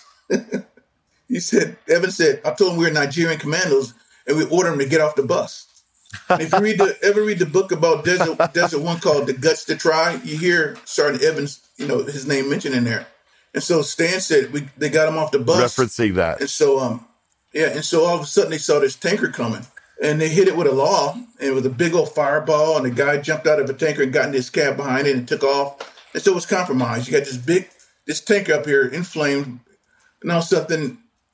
He said, Evan said, I told him we were Nigerian commandos, and we ordered him to get off the bus. And if you read the, ever read the book about Desert, Desert One called The Guts to Try, you hear Sergeant Evans, you know, his name mentioned in there. And so Stan said we they got him off the bus. Referencing that. And so, um, yeah, and so all of a sudden they saw this tanker coming. And they hit it with a law, and it was a big old fireball, and the guy jumped out of a tanker and got in his cab behind it and took off. And so it was compromised. You got this big, this tanker up here inflamed. Now something,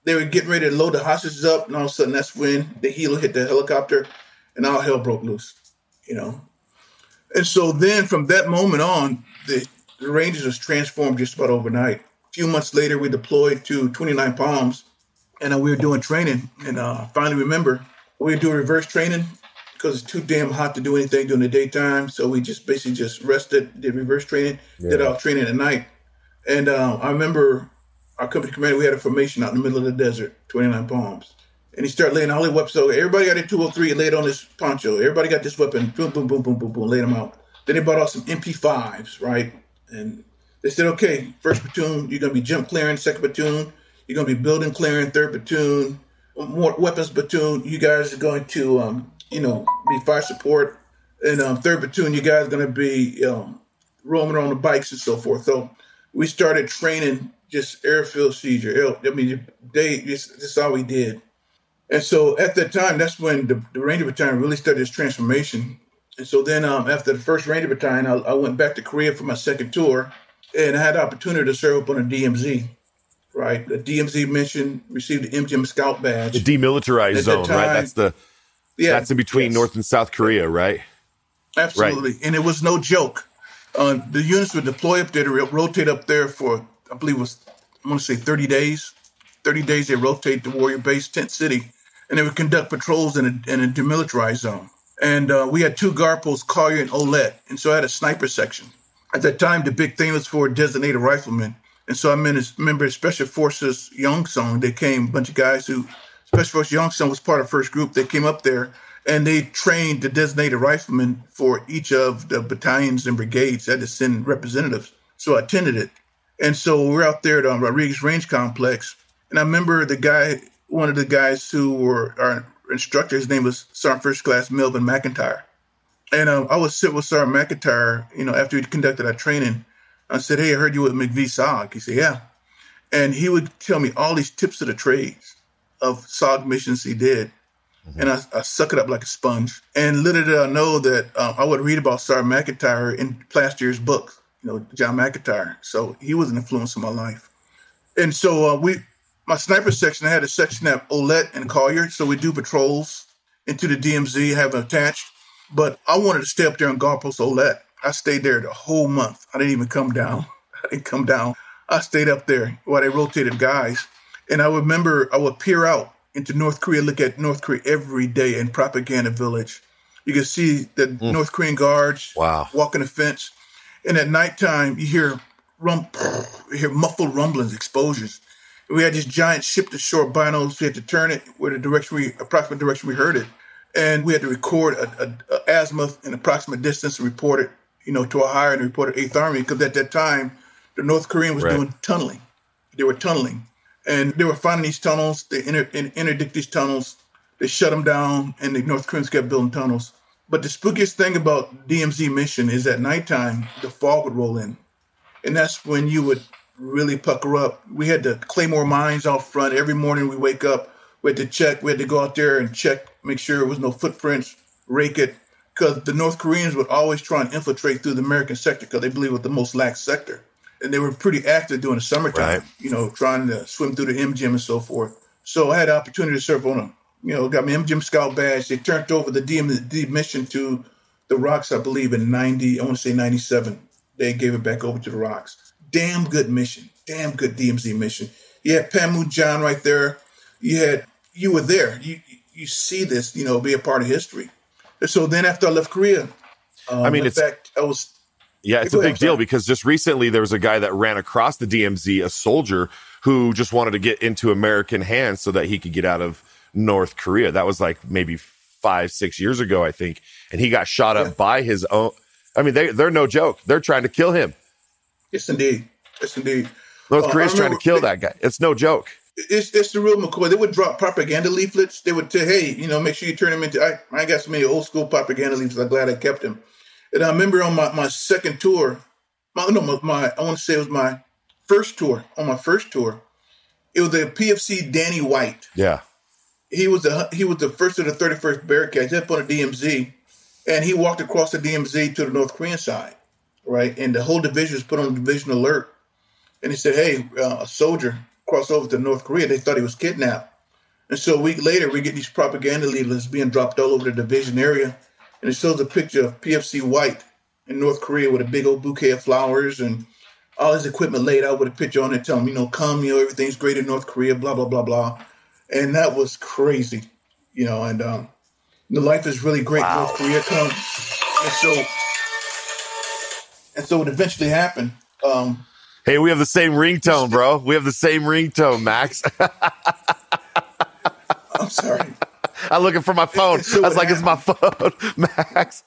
they were getting ready to load the hostages up, and all of a sudden that's when the helo hit the helicopter, and all hell broke loose, you know. And so then from that moment on, the, the Rangers was transformed just about overnight. A few months later, we deployed to twenty-nine Palms, and uh, we were doing training. And uh, I finally remember we were doing reverse training because it's too damn hot to do anything during the daytime. So we just basically just rested, did reverse training, yeah. did our training at night. And uh, I remember our company commander, we had a formation out in the middle of the desert, twenty-nine Palms. And he started laying all the weapons. So everybody got their two oh three and laid on this poncho. Everybody got this weapon. Boom, boom, boom, boom, boom, boom. Laid them out. Then they brought out some M P fives, right? And they said, okay, first platoon, you're going to be jump clearing. Second platoon, you're going to be building clearing. Third platoon, more weapons platoon. You guys are going to, um, you know, be fire support. And um, third platoon, you guys are going to be um, roaming on the bikes and so forth. So we started training just airfield seizure. I mean, they, this, this is all we did. And so at that time, that's when the, the Ranger Battalion really started its transformation. And so then um, after the first Ranger Battalion, I, I went back to Korea for my second tour, and I had the opportunity to serve up on a D M Z, right? The D M Z mission, received the M G M Scout badge. The demilitarized zone, that right? That's the yeah, that's in between yes. North and South Korea, right? Absolutely. Right. And it was no joke. Uh, the units would deploy up there to rotate up there for, I believe it was, I want to say thirty days. thirty days they rotate to Warrior Base, Tent City, and they would conduct patrols in a, in a demilitarized zone. And uh, we had two guard posts, Collier and Olette, and so I had a sniper section. At that time, the big thing was for designated riflemen. And so I remember Special Forces Yongsan. They came, a bunch of guys who, Special Forces Yongsan was part of the first group. They came up there, and they trained the designated riflemen for each of the battalions and brigades. They had to send representatives. So I attended it. And so we're out there at um, Rodriguez Range Complex. And I remember the guy, one of the guys who were our instructor, his name was Sergeant First Class Melvin McIntyre. And um, I was sitting with Sergeant McIntyre, you know, after he conducted our training. I said, hey, I heard you with McVie S O G. He said, yeah. And he would tell me all these tips of the trades of S O G missions he did. Mm-hmm. And I, I suck it up like a sponge. And little did I know that um, I would read about Sergeant McIntyre in last year's book, you know, John McIntyre. So he was an influence in my life. And so uh, we, my sniper section, I had a section at Olette and Collier. So we do patrols into the D M Z, have them attached. But I wanted to stay up there on guard post Olette. I stayed there the whole month. I didn't even come down. I didn't come down. I stayed up there while they rotated guys. And I remember I would peer out into North Korea, look at North Korea every day in Propaganda Village. You can see the mm. North Korean guards wow. walking the fence. And at nighttime, you hear rum, you hear muffled rumblings, explosions. We had this giant ship-to-shore binos. We had to turn it where the direction we, approximate direction we heard it. And we had to record a, a, a azimuth and approximate distance and report it, you know, to a higher and report it Eighth Army. Because at that time, the North Korean was right. doing tunneling. They were tunneling. And they were finding these tunnels. They inter, interdict these tunnels. They shut them down, and the North Koreans kept building tunnels. But the spookiest thing about D M Z mission is at nighttime, the fog would roll in. And that's when you would really pucker up. We had the Claymore mines out front. Every morning we wake up, we had to check. We had to go out there and check, make sure there was no footprints, rake it. Because the North Koreans would always try and infiltrate through the American sector because they believe it was the most lax sector. And they were pretty active during the summertime, right. you know, trying to swim through the M G M and so forth. So I had the opportunity to serve on them. You know, got my M G M Scout badge. They turned over the D M Z mission to the Rocks, I believe, in ninety, I want to say ninety-seven. They gave it back over to the Rocks. Damn good mission. Damn good D M Z mission. You had Panmunjom right there. You had, you were there. You you see this, you know, be a part of history. And so then after I left Korea, um, I mean, in it's, fact, I was... Yeah, it's a big deal because just recently there was a guy that ran across the D M Z, a soldier who just wanted to get into American hands so that he could get out of North Korea. That was like maybe five, six years ago, I think. And he got shot up yeah. by his own. I mean, they, they're no joke. They're trying to kill him. Yes, indeed. Yes, indeed. North uh, Korea's trying to kill they, that guy. It's no joke. It's it's the real McCoy. They would drop propaganda leaflets. They would say, hey, you know, make sure you turn them into, I, I got so many old school propaganda leaflets. I'm glad I kept them. And I remember on my, my second tour, my, no, my, my I want to say it was my first tour. On my first tour, it was the P F C Danny White. Yeah, he was the he was the first of the thirty-first Bearcats up on the D M Z, and he walked across the D M Z to the North Korean side, right? And the whole division was put on division alert, and he said, "Hey, uh, a soldier cross over to North Korea, they thought he was kidnapped. And so a week later, we get these propaganda leaflets being dropped all over the division area. And it shows a picture of P F C White in North Korea with a big old bouquet of flowers and all his equipment laid out with a picture on it telling him, you know, come, you know, everything's great in North Korea, blah, blah, blah, blah. And that was crazy, you know, and um, the life is really great. Wow. North Korea come. And so, and so it eventually happened. Um, hey, we have the same ringtone, bro. We have the same ringtone, Max. I'm sorry. I'm looking for my phone. So I was like, happened. It's my phone, Max.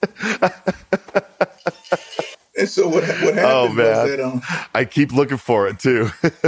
And so what, what happened oh, man. was that... Um, I keep looking for it, too.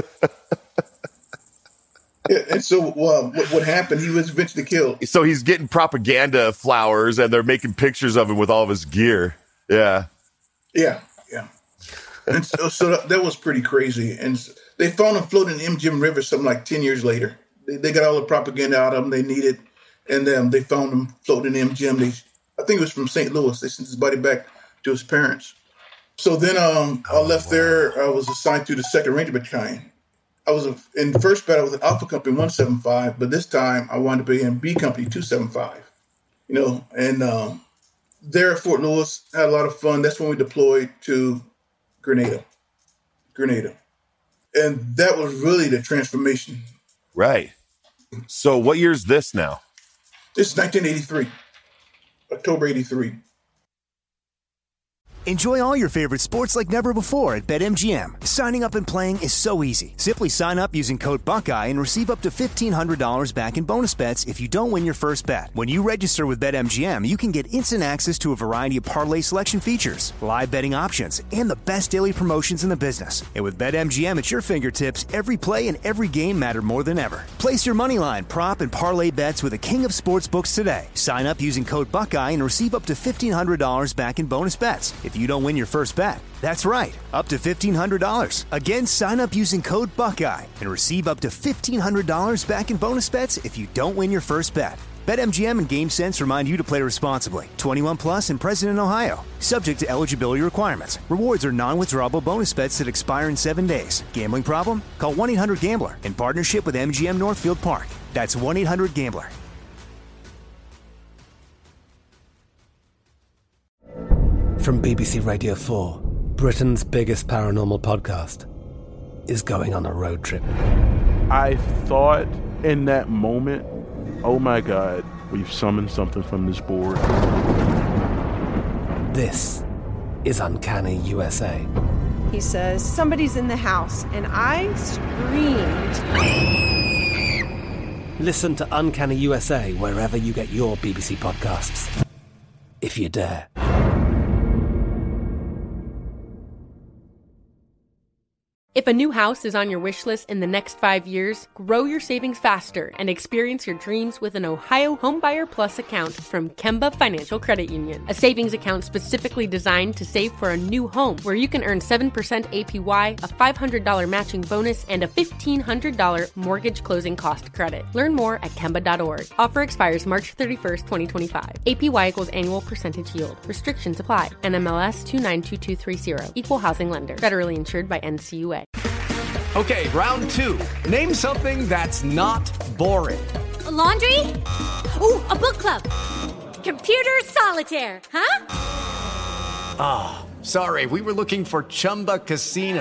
yeah, and so uh, what, what happened, he was eventually killed. So he's getting propaganda flowers, and they're making pictures of him with all of his gear. Yeah. Yeah, yeah. And so, so that, that was pretty crazy. And they found him floating in the M G M River something like ten years later. They, they got all the propaganda out of him they needed, and then they found him floating in the M G M. They, I think it was from Saint Louis. They sent his body back to his parents. So then um, I left there. I was assigned to the second Ranger Battalion. I was a, in the first battle, I was in Alpha Company one seventy-five, but this time I wanted to be in B Company two seventy-five. You know, and um, there at Fort Lewis, had a lot of fun. That's when we deployed to Grenada. Grenada. And that was really the transformation. Right. So what year is this now? This is nineteen eighty-three. October eighty-three. Enjoy all your favorite sports like never before at BetMGM. Signing up and playing is so easy. Simply sign up using code Buckeye and receive up to fifteen hundred dollars back in bonus bets if you don't win your first bet. When you register with BetMGM, you can get instant access to a variety of parlay selection features, live betting options, and the best daily promotions in the business. And with BetMGM at your fingertips, every play and every game matter more than ever. Place your moneyline, prop, and parlay bets with the king of sportsbooks today. Sign up using code Buckeye and receive up to fifteen hundred dollars back in bonus bets if you don't win your first bet. That's right, up to fifteen hundred dollars. Again, sign up using code Buckeye and receive up to fifteen hundred dollars back in bonus bets if you don't win your first bet. BetMGM and GameSense remind you to play responsibly. twenty-one plus and present in Ohio. Subject to eligibility requirements. Rewards are non-withdrawable bonus bets that expire in seven days. Gambling problem? Call one eight hundred gambler in partnership with M G M Northfield Park. That's one eight hundred gambler. From B B C Radio four, Britain's biggest paranormal podcast is going on a road trip. I thought in that moment, oh my God, we've summoned something from this board. This is Uncanny U S A. He says, somebody's in the house, and I screamed. Listen to Uncanny U S A wherever you get your B B C podcasts, if you dare. If a new house is on your wish list in the next five years, grow your savings faster and experience your dreams with an Ohio Homebuyer Plus account from Kemba Financial Credit Union. A savings account specifically designed to save for a new home, where you can earn seven percent A P Y, a five hundred dollars matching bonus, and a fifteen hundred dollars mortgage closing cost credit. Learn more at Kemba dot org. Offer expires March thirty-first, twenty twenty-five. A P Y equals annual percentage yield. Restrictions apply. N M L S two nine two two three zero. Equal housing lender. Federally insured by N C U A. Okay, round two. Name something that's not boring. A laundry? Ooh, a book club. Computer solitaire, huh? Ah, oh, sorry, we were looking for Chumba Casino.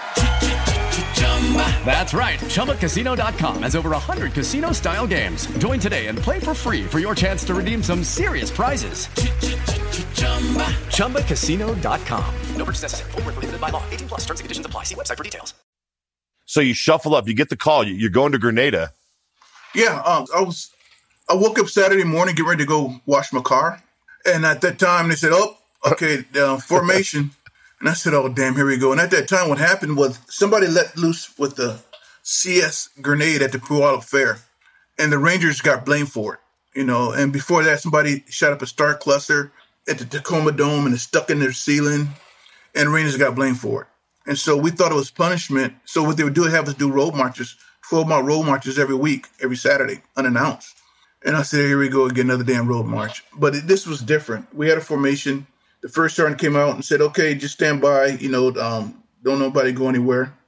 That's right, Chumba Casino dot com has over one hundred casino-style games. Join today and play for free for your chance to redeem some serious prizes. Chumba Casino dot com. No purchase necessary. Void where prohibited by law. eighteen plus. Terms and conditions apply. See website for details. So you shuffle up, you get the call, you're going to Grenada. Yeah, um, I was. I woke up Saturday morning, get ready to go wash my car. And at that time, they said, oh, okay, uh, formation. And I said, oh, damn, here we go. And at that time, what happened was somebody let loose with the C S grenade at the Puyallup Fair. And the Rangers got blamed for it, you know. And before that, somebody shot up a star cluster at the Tacoma Dome and it stuck in their ceiling. And the Rangers got blamed for it. And so we thought it was punishment. So what they would do is have us do road marches, twelve-mile road marches every week, every Saturday, unannounced. And I said, here we go again, another damn road march. But it, this was different. We had a formation. The first sergeant came out and said, okay, just stand by. You know, um, don't nobody go anywhere.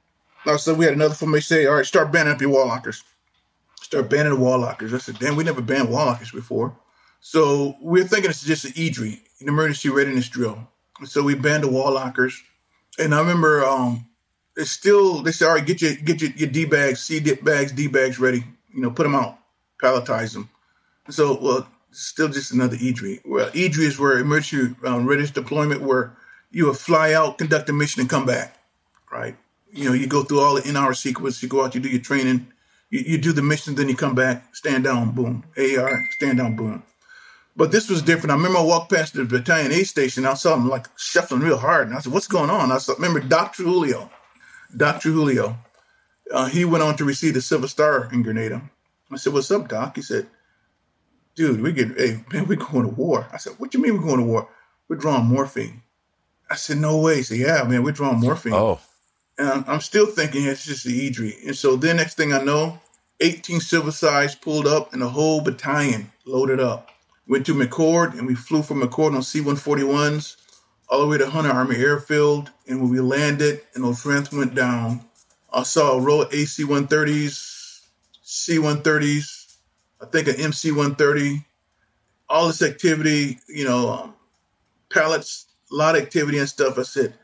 Uh, so we had another formation say, all right, start banding up your wall lockers. Start banding the wall lockers. I said, damn, we never banned wall lockers before. So we're thinking it's just an E D R I, an emergency readiness drill. So we banned the wall lockers. And I remember um, it's still, they said, all right, get your get your, your D-bags, C-dip bags, D-bags ready. You know, put them out, palletize them. So, well, still just another E D R I. Well, E D R I is where emergency um, readiness deployment, where you would fly out, conduct a mission, and come back, right? You know, you go through all the in-hour sequence, you go out, you do your training, you, you do the mission, then you come back, stand down, boom, A R, stand down, boom. But this was different. I remember I walked past the battalion A station, I saw him like shuffling real hard, and I said, what's going on? I saw, remember Doctor Julio, Doctor Julio, uh, he went on to receive the Silver Star in Grenada. I said, what's up, Doc? He said, dude, we get, hey, man, we're going to war. I said, what you mean we're going to war? We're drawing morphine. I said, no way. He said, yeah, man, we're drawing morphine. Oh. And I'm, I'm still thinking it's just the E D R I. And so then next thing I know, eighteen Silver Sides pulled up and the whole battalion loaded up. Went to McCord and we flew from McCord on C one forty-ones all the way to Hunter Army Airfield. And when we landed and those ramps went down, I saw a row of A C one thirties, C one thirties, I think an M C one thirty, all this activity, you know, um, pallets, a lot of activity and stuff. I said,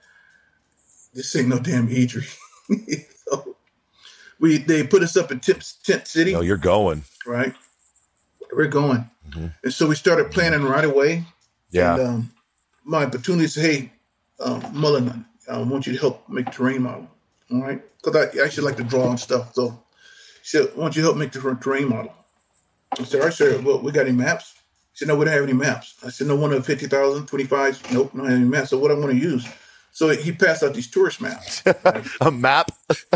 this ain't no damn E D R I. So we they put us up in Tent, Tent City. No, you're going. Right. We're going. Mm-hmm. And so we started planning right away. Yeah. And um, my platoon leader said, hey, um, Mullen, I want you to help make the terrain model. All right. Because I actually like to draw and stuff. So she said, I want you to help make the terrain model. I said, all right, sir. Well, we got any maps? He said, no, we don't have any maps. I said, no one of fifty thousand, twenty-five. Nope, don't have any maps. So what I want to use? So he passed out these tourist maps. Right? A map?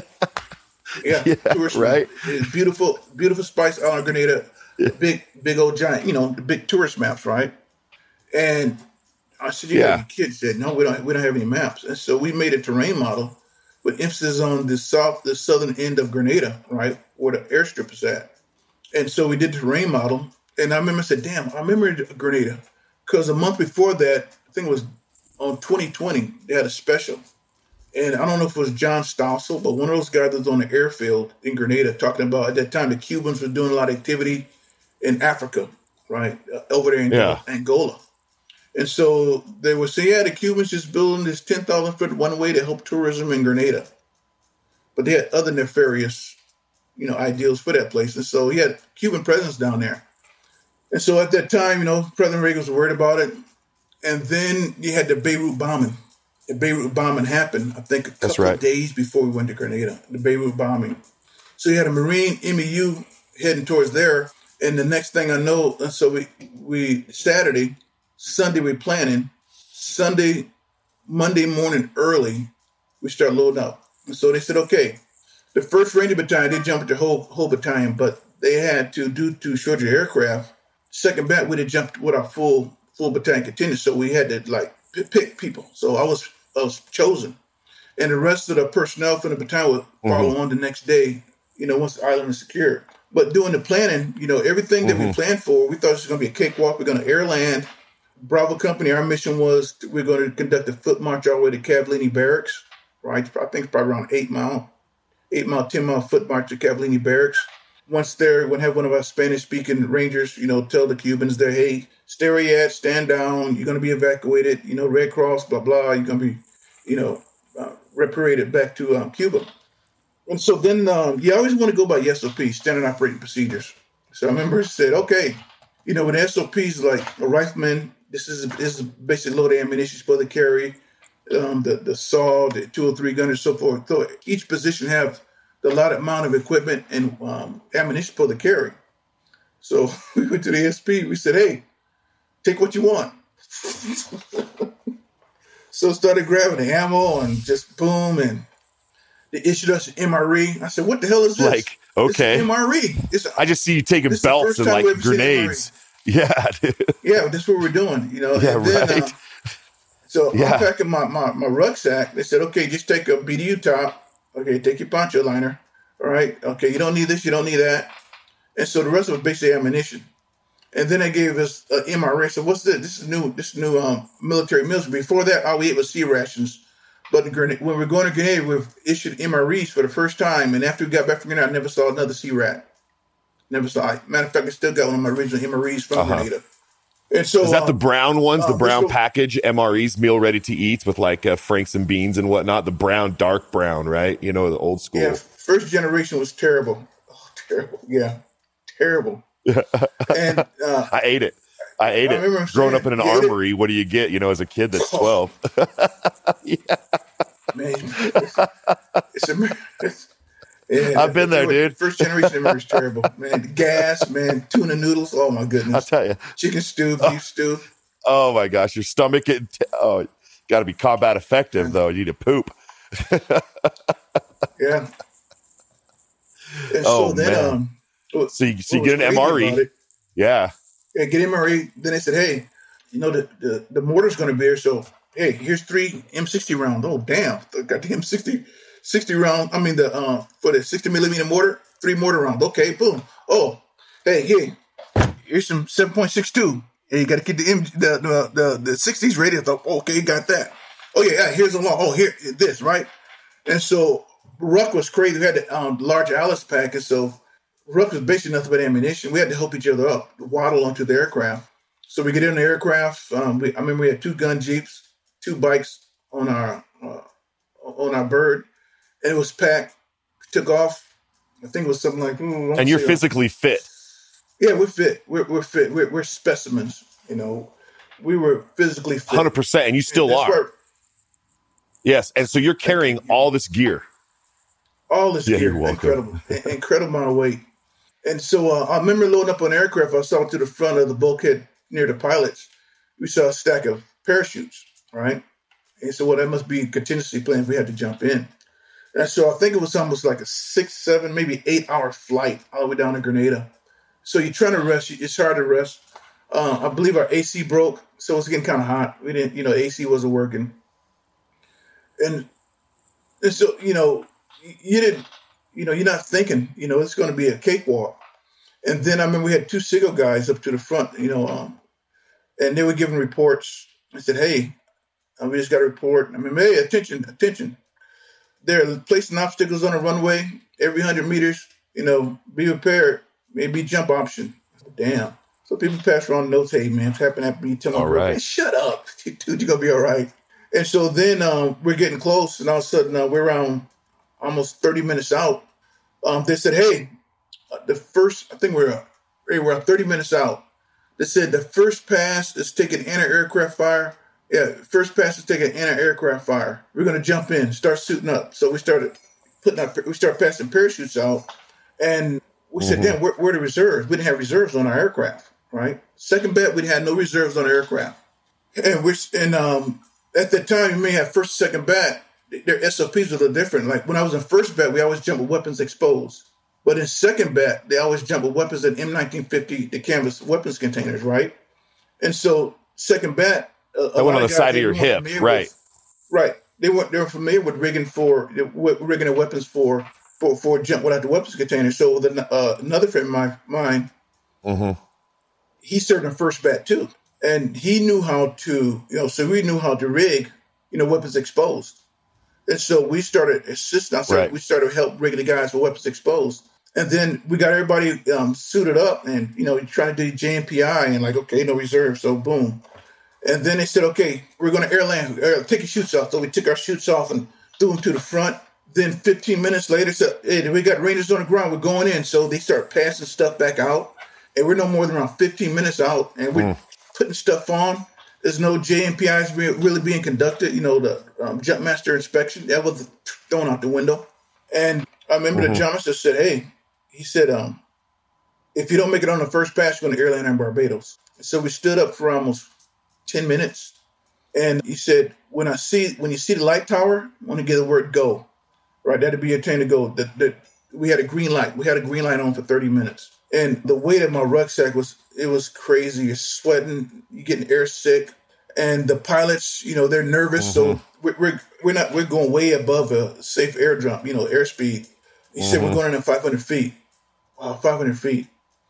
Yeah, yeah, tourist right. map. It's beautiful, beautiful Spice Island, Grenada, big, big old giant, you know, the big tourist maps, right? And I said, you yeah. got kids said, no, we don't we don't have any maps. And so we made a terrain model with emphasis on the south, the southern end of Grenada, right, where the airstrip is at. And so we did the terrain model. And I remember I said, damn, I remember Grenada. Because a month before that, I think it was on twenty twenty, they had a special. And I don't know if it was John Stossel, but one of those guys that was on the airfield in Grenada talking about at that time the Cubans were doing a lot of activity in Africa, right, uh, over there in yeah. Angola. And so they were saying, yeah, the Cubans just building this ten thousand foot one way to help tourism in Grenada. But they had other nefarious, you know, ideals for that place. And so he had Cuban presence down there. And so at that time, you know, President Reagan was worried about it. And then you had the Beirut bombing. The Beirut bombing happened, I think, a couple That's right. of days before we went to Grenada, the Beirut bombing. So you had a Marine M E U heading towards there. And the next thing I know, so we, we Saturday, Sunday, we're planning. Sunday, Monday morning early, we start loading up. And so they said, okay, the first Ranger Battalion, they jumped the whole whole battalion, but they had to, due to shortage of aircraft, second bat, we did jumped with our full full battalion contingent, so we had to like pick people. So I was I was chosen, and the rest of the personnel from the battalion would follow mm-hmm. on the next day. You know, once the island is secure. But doing the planning, you know, everything that mm-hmm. we planned for, we thought it was going to be a cakewalk. We're going to air land. Bravo Company, our mission was we're going to conduct a foot march all the way to Cavallini Barracks. Right, I think it's probably around eight mile, eight mile, ten mile foot march to Cavallini Barracks. Once there, we're going to have one of our Spanish-speaking Rangers, you know, tell the Cubans there, hey, stay where you at, stand down, you're going to be evacuated, you know, Red Cross, blah, blah, you're going to be, you know, uh, repatriated back to um, Cuba. And so then um, you always want to go by S O P, Standard Operating Procedures. So I remember it said, okay, you know, with S O Ps, like a rifleman, this is, this is basically loaded ammunition supposed to carry, um, the, the saw, the two oh three gun, and so forth. So each position have the allotted amount of equipment and um, ammunition for the carry. So we went to the S P. We said, hey, take what you want. So started grabbing the ammo and just boom. And they issued us an M R E. I said, what the hell is this? Like, okay. It's an M R E. It's a, I just see you taking belts and like grenades. Yeah. Dude. Yeah, that's what we're doing. You know. Yeah, and then, right. Uh, so yeah. I'm packing my, my, my rucksack. They said, okay, just take a B D U top. Okay, take your poncho liner. All right. Okay, you don't need this. You don't need that. And so the rest of it was basically ammunition. And then they gave us an M R A. So what's this? This is new. This is new um, military meals. Before that, all we ate was C rations, But in Grenada, when we were going to Grenada, we issued M R Es for the first time. And after we got back from Grenada, I never saw another C RAT. Never saw it. Matter of fact, I still got one of my original M R Es from uh-huh. Grenada. And so, is that um, the brown ones, the uh, brown so, package M R Es, meal ready to eat with like uh, Franks and beans and whatnot? The brown, dark brown, right? You know, the old school. Yeah, first generation was terrible. Oh, terrible. Yeah, terrible. And uh, I ate it. I ate I it. Growing up in an armory, it. What do you get? You know, as a kid that's twelve. Yeah. Man, it's, it's, a, it's yeah, I've been there, dude. First generation is terrible, man. Gas, man. Tuna noodles. Oh my goodness. I'll tell you. Chicken stew, beef oh. stew. Oh my gosh, your stomach. Getting t- oh, got to be combat effective though. You need to poop. Yeah. And oh so then, man. Um, what, so you, so you get an M R E. Yeah. Yeah, get M R E. Then they said, hey, you know, the, the, the mortar's going to be here. So, hey, here's three M sixty rounds. Oh, damn. I got the M sixty, sixty round. I mean, the uh, for the sixty millimeter mortar, three mortar rounds. Okay, boom. Oh, hey, hey, here's some seven point six two. Hey, you got to get the, M, the, the, the, the sixties ready. Thought, okay, you got that. Oh, yeah, yeah, here's a long. Oh, here, this, right? And so Ruck was crazy. We had the um, large Alice pack, and so Ruck was basically nothing but ammunition. We had to help each other up, waddle onto the aircraft. So we get in the aircraft. Um, we, I mean, we had two gun jeeps, two bikes on our uh, on our bird, and it was packed. We took off. I think it was something like. Ooh, and you're physically fit. Yeah, we're fit. We're we're fit. We're, we're specimens. You know, we were physically fit. one hundred percent, and you still and are. Where, yes, and so you're carrying all this gear. All this yeah, gear, you're incredible, incredible amount of weight. And so uh, I remember loading up on aircraft. I saw to the front of the bulkhead near the pilots. We saw a stack of parachutes, right? And so, well, that must be a contingency plan if we had to jump in. And so I think it was almost like a six, seven, maybe eight hour flight all the way down to Grenada. So you're trying to rest. It's hard to rest. Uh, I believe our A C broke, so it was getting kind of hot. We didn't, you know, A C wasn't working. And, and so, you know, you didn't, you know, you're not thinking, you know, it's going to be a cakewalk. And then I remember we had two SIGO guys up to the front, you know, um, and they were giving reports. I said, hey, we just got a report. I mean, hey, attention, attention. They're placing obstacles on the runway every one hundred meters, you know, be prepared, maybe jump option. Damn. So people pass around notes, hey, man, it's happening after me. Tell them, right. Hey, shut up, dude, you're going to be all right. And so then um, we're getting close, and all of a sudden uh, we're around almost thirty minutes out. Um, they said, hey, uh, the first, I think we're, uh, we're thirty minutes out. They said the first pass is taking anti-aircraft fire. Yeah, first pass is taking anti-aircraft fire. We're going to jump in, start suiting up. So we started putting out, we started passing parachutes out. And we mm-hmm. said, damn, where, where are the reserves? We didn't have reserves on our aircraft, right? Second bet, we had no reserves on our aircraft. And we're, and um, at that time, you may have first, second bat. Their S O Ps were a little different. Like when I was in first bat, we always jump with weapons exposed. But in second bat, they always jump with weapons in M nineteen fifty, the canvas weapons containers, right? And so second bat, uh, that went on the side of your hip, right? With, right. They weren't. They were familiar with rigging for rigging their weapons for for for jump without the weapons container. So the, uh, another friend of mine, mm-hmm. he served in first bat too, and he knew how to, you know. So we knew how to rig, you know, weapons exposed. And so we started assisting. I said right. we started help rigging the guys for weapons exposed. And then we got everybody um, suited up and, you know, trying to do J M P I and like, okay, no reserve. So boom. And then they said, okay, we're going to airland, air, take your chutes off. So we took our chutes off and threw them to the front. Then fifteen minutes later, said, hey, we got Rangers on the ground. We're going in. So they start passing stuff back out. And we're no more than around fifteen minutes out. And we're mm. putting stuff on. There's no J M P Is really being conducted. You know, the um, jump master inspection, that was thrown out the window. And I remember mm-hmm. the jump master said, hey, he said, um, if you don't make it on the first pass, you're going to airland in Barbados. And so we stood up for almost ten minutes. And he said, when I see, when you see the light tower, I want to get the word go. Right, that'd be your time to go. The, the, we had a green light. We had a green light on for thirty minutes. And the weight of my rucksack was, it was crazy. You're sweating, you're getting air sick. And the pilots, you know, they're nervous. Mm-hmm. So we're, we're, we're not, we're going way above a safe air jump, you know, airspeed. He mm-hmm. said, we're going in at five hundred feet. Wow, five hundred feet.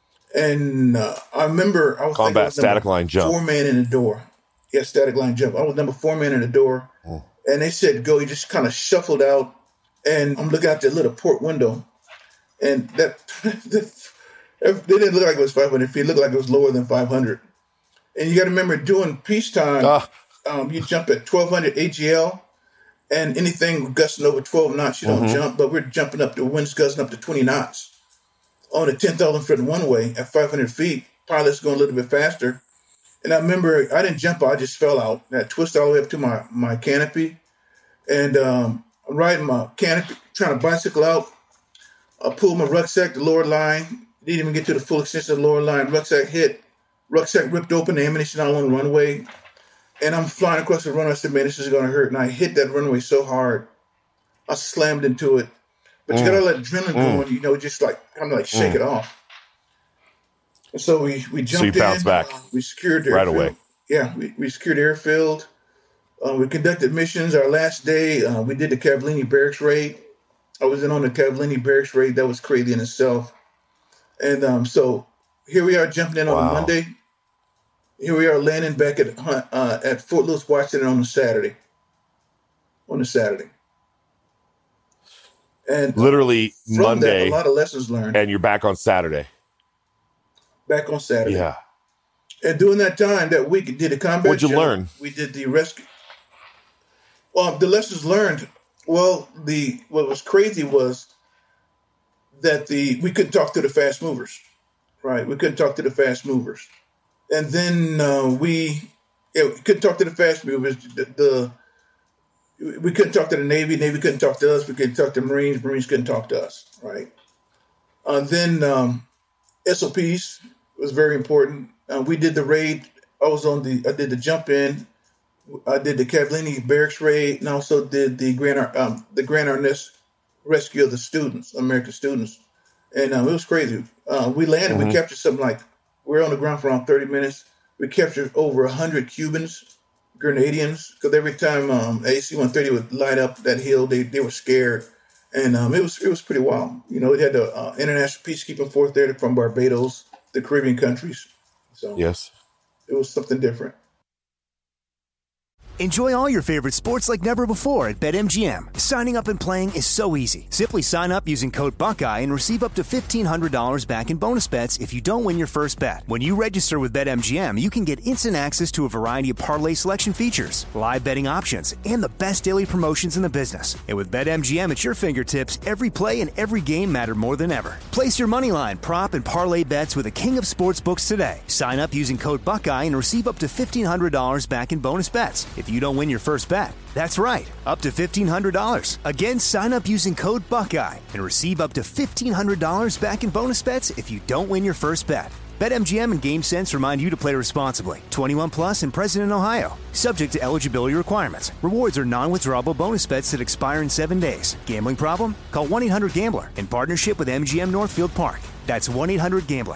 And uh, I remember I was combat static line jump. Four man in the door. Yeah, static line jump. I was number four man in the door. Mm. And they said, go. He just kind of shuffled out. And I'm looking out the little port window. And that, it didn't look like it was five hundred feet. It looked like it was lower than five hundred. And you got to remember, during peacetime, uh. um, you jump at twelve hundred A G L. And anything gusting over twelve knots, you don't mm-hmm. jump. But we're jumping up to winds gusting up to twenty knots. On a ten thousand foot one-way at five hundred feet, pilots going a little bit faster. And I remember I didn't jump out, I just fell out. And I twisted all the way up to my, my canopy. And um, I'm riding my canopy, trying to bicycle out. I pulled my rucksack, the lower line. Didn't even get to the full extension of the lower line. Rucksack hit. Rucksack ripped open, the ammunition all on the runway. And I'm flying across the runway. I said, man, this is going to hurt. And I hit that runway so hard. I slammed into it. But mm. you got to let adrenaline mm. go, and, you know, just like kind of like shake mm. it off. And so we, we jumped in. So you bounced back. Uh, we secured the right airfield. away. Yeah, we, we secured the airfield. Uh, we conducted missions. Our last day, uh, we did the Cavallini Barracks raid. I was in on the Cavallini Barracks raid. That was crazy in itself. And um, so here we are jumping in wow. on a Monday. Here we are landing back at uh, at Fort Lewis, Washington on a Saturday. On a Saturday. And literally Monday, that, a lot of lessons learned. And you're back on Saturday. Back on Saturday. Yeah. And during that time, that week, did a combat. What'd you show. learn? We did the rescue. Well, the lessons learned. Well, the what was crazy was that the we couldn't talk to the fast movers, right? We couldn't talk to the fast movers, and then uh, we, yeah, we couldn't talk to the fast movers. The, the we couldn't talk to the Navy. Navy couldn't talk to us. We couldn't talk to Marines. Marines couldn't talk to us, right? Uh, then um, S O Ps was very important. Uh, we did the raid. I was on the. I did the jump in. I did the Cavallini Barracks raid, and also did the Grand um, the Grand Arness rescue of the students, American students, and um, it was crazy. Uh, we landed. Mm-hmm. We captured something like we were on the ground for around thirty minutes. We captured over a hundred Cubans, Grenadians, because every time um, A C one thirty would light up that hill, they they were scared, and um, it was it was pretty wild. You know, it had the uh, international peacekeeping force there from Barbados, the Caribbean countries. So yes, it was something different. Enjoy all your favorite sports like never before at BetMGM. Signing up and playing is so easy. Simply sign up using code Buckeye and receive up to fifteen hundred dollars back in bonus bets if you don't win your first bet. When you register with BetMGM, you can get instant access to a variety of parlay selection features, live betting options, and the best daily promotions in the business. And with BetMGM at your fingertips, every play and every game matter more than ever. Place your moneyline, prop, and parlay bets with the king of sportsbooks today. Sign up using code Buckeye and receive up to fifteen hundred dollars back in bonus bets if you don't win your first bet. That's right, up to fifteen hundred dollars. Again, sign up using code Buckeye and receive up to fifteen hundred dollars back in bonus bets if you don't win your first bet. BetMGM and GameSense remind you to play responsibly. twenty-one plus and present in Ohio. Subject to eligibility requirements. Rewards are non-withdrawable bonus bets that expire in seven days. Gambling problem? Call one eight hundred gambler in partnership with M G M Northfield Park. That's one eight hundred gambler.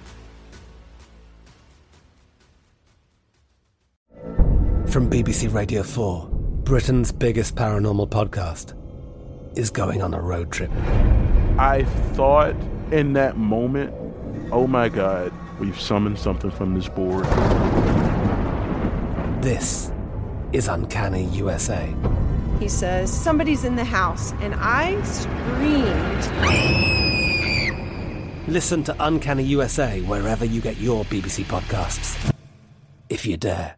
From B B C Radio four, Britain's biggest paranormal podcast is going on a road trip. I thought in that moment, oh my God, we've summoned something from this board. This is Uncanny U S A. He says, somebody's in the house, and I screamed. Listen to Uncanny U S A wherever you get your B B C podcasts, if you dare.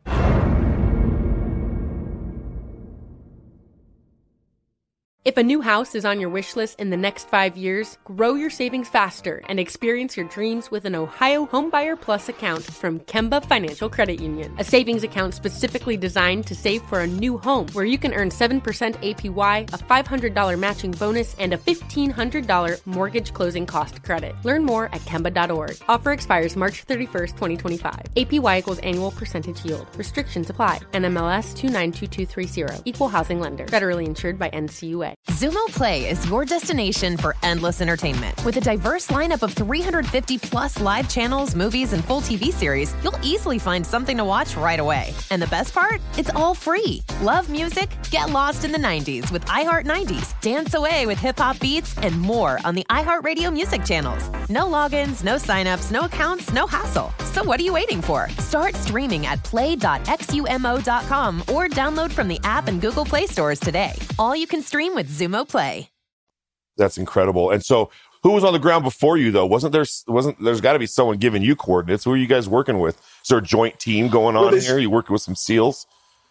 If a new house is on your wish list in the next five years, grow your savings faster and experience your dreams with an Ohio Homebuyer Plus account from Kemba Financial Credit Union. A savings account specifically designed to save for a new home, where you can earn seven percent A P Y, a five hundred dollars matching bonus, and a fifteen hundred dollars mortgage closing cost credit. Learn more at Kemba dot org. Offer expires March thirty-first, twenty twenty-five. A P Y equals annual percentage yield. Restrictions apply. N M L S two nine two two three zero. Equal housing lender. Federally insured by N C U A. Zumo Play is your destination for endless entertainment. With a diverse lineup of three hundred fifty plus live channels, movies, and full T V series, you'll easily find something to watch right away. And the best part? It's all free. Love music? Get lost in the nineties with iHeart nineties, dance away with hip-hop beats, and more on the iHeartRadio music channels. No logins, no signups, no accounts, no hassle. So what are you waiting for? Start streaming at play dot xumo dot com or download from the app and Google Play stores today. All you can stream with Zumo Play. That's incredible. And so who was on the ground before you, though? Wasn't there, wasn't, there's got to be someone giving you coordinates. Who are you guys working with? Is there a joint team going on well, here? You working with some SEALs?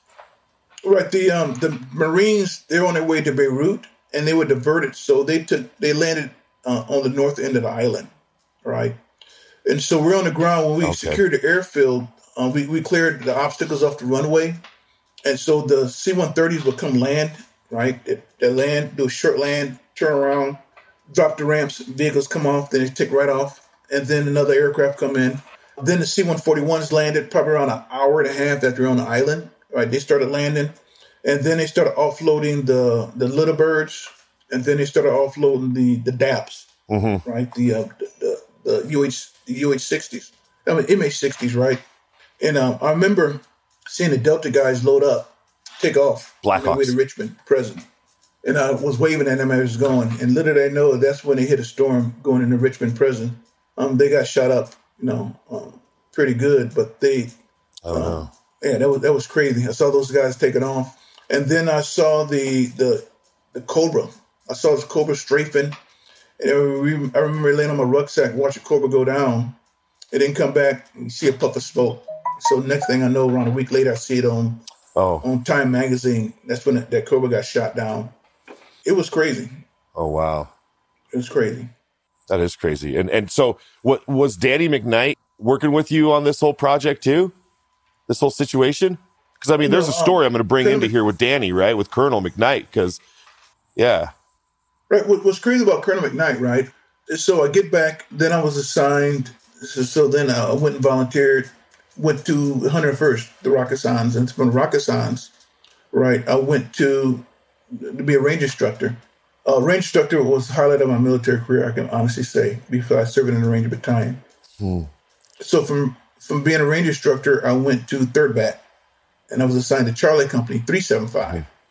Right. The um, the Marines, they're on their way to Beirut, and they were diverted. So they took, they landed uh, on the north end of the island, right? And so we're on the ground. When we okay. secured the airfield, uh, we, we cleared the obstacles off the runway. And so the C one thirties would come land, right? They, they land, do a short land, turn around, drop the ramps, vehicles come off, then they take right off. And then another aircraft come in. Then the C one forty-ones landed probably around an hour and a half after they're on the island, right? They started landing. And then they started offloading the, the little birds. And then they started offloading the, the D A Ps, mm-hmm. right? The, uh, the, the, the U H the U H sixties, I mean M H sixties, right? And um, I remember seeing the Delta guys load up, take off, Blackhawks, on their way to Richmond prison, and I was waving at them as I was going. And little did I know that's when they hit a storm going into Richmond prison. Um, they got shot up, you know, um, pretty good, but they, oh um, no, yeah, that was that was crazy. I saw those guys taking off, and then I saw the the the Cobra. I saw this Cobra strafing. And I remember laying on my rucksack, watching Cobra go down, and then come back and see a puff of smoke. So next thing I know, around a week later, I see it on oh. on Time Magazine. That's when that Cobra got shot down. It was crazy. Oh, wow. It was crazy. That is crazy. And and so what was Danny McKnight working with you on this whole project too? This whole situation? Because, I mean, there's no, a story um, I'm going to bring Colonel into here with Danny, right? With Colonel McKnight, because, yeah. Right. What, what's crazy about Colonel McKnight, right? So I get back, then I was assigned. So, so then I went and volunteered, went to one hundred first, the Rakasans. And from Rakasans, right, I went to, to be a range instructor. Uh, range instructor was the highlight of my military career, I can honestly say, before I served in the Ranger Battalion. Hmm. So from, from being a range instructor, I went to third Bat, and I was assigned to Charlie Company, three seventy-five. Hmm.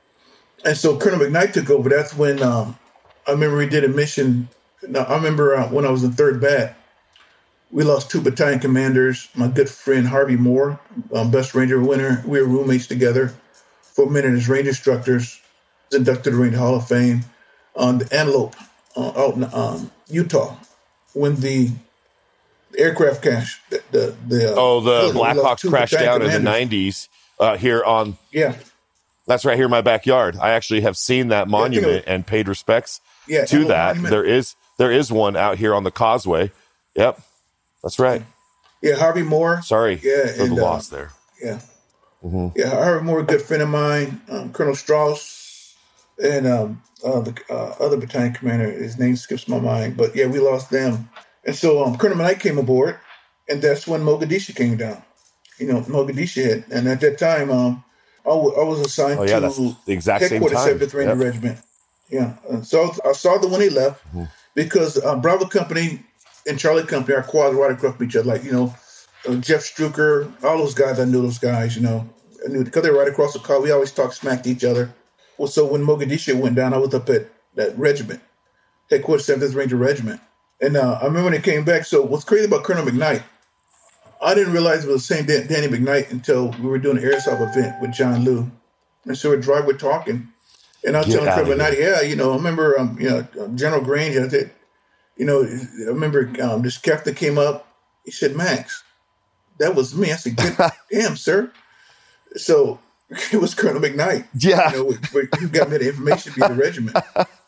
And so Colonel McKnight took over. That's when um, I remember we did a mission. Now, I remember uh, when I was in third Bat, we lost two battalion commanders. My good friend Harvey Moore, um, Best Ranger winner. We were roommates together for a minute as Ranger instructors. Was inducted to the Ranger Hall of Fame on the Antelope uh, out in um, Utah when the aircraft crash. The, the, the, uh, oh, the Blackhawks crashed down commanders. in the nineties uh, here on. Yeah. That's right here in my backyard. I actually have seen that monument yeah, and paid respects yeah, to that. Monument. There is there is one out here on the causeway. Yep, that's right. Yeah, Harvey Moore. Sorry yeah, for and, the loss uh, there. Yeah. Mm-hmm. Yeah, Harvey Moore, a good friend of mine, um, Colonel Strauss, and um, uh, the uh, other battalion commander, his name skips my mind. But yeah, we lost them. And so um, Colonel McKnight came aboard, and that's when Mogadishu came down. You know, Mogadishu hit. And at that time, um, I was assigned oh, yeah, to the exact headquarters same time. seventh Ranger yep. Regiment. Yeah. And so I saw them when they left mm-hmm. because uh, Bravo Company and Charlie Company are quads right across each other. Like, you know, uh, Jeff Struker, all those guys, I knew those guys, you know. I knew because they were right across the car. We always talked smack to each other. Well, so when Mogadishu went down, I was up at that regiment, headquarters seventh Ranger Regiment. And uh, I remember when they came back. So what's crazy about Colonel McKnight, I didn't realize it was the same Dan- Danny McKnight until we were doing an airsoft event with John Liu. And so we're driving, we're talking. And I was telling Colonel McKnight, yeah, you know, I remember, um, you know, General Grange, I said, you know, I remember um, this captain came up. He said, Max, that was me. I said, good damn, sir. So it was Colonel McKnight. Yeah. You know, who got me the information to be the regiment.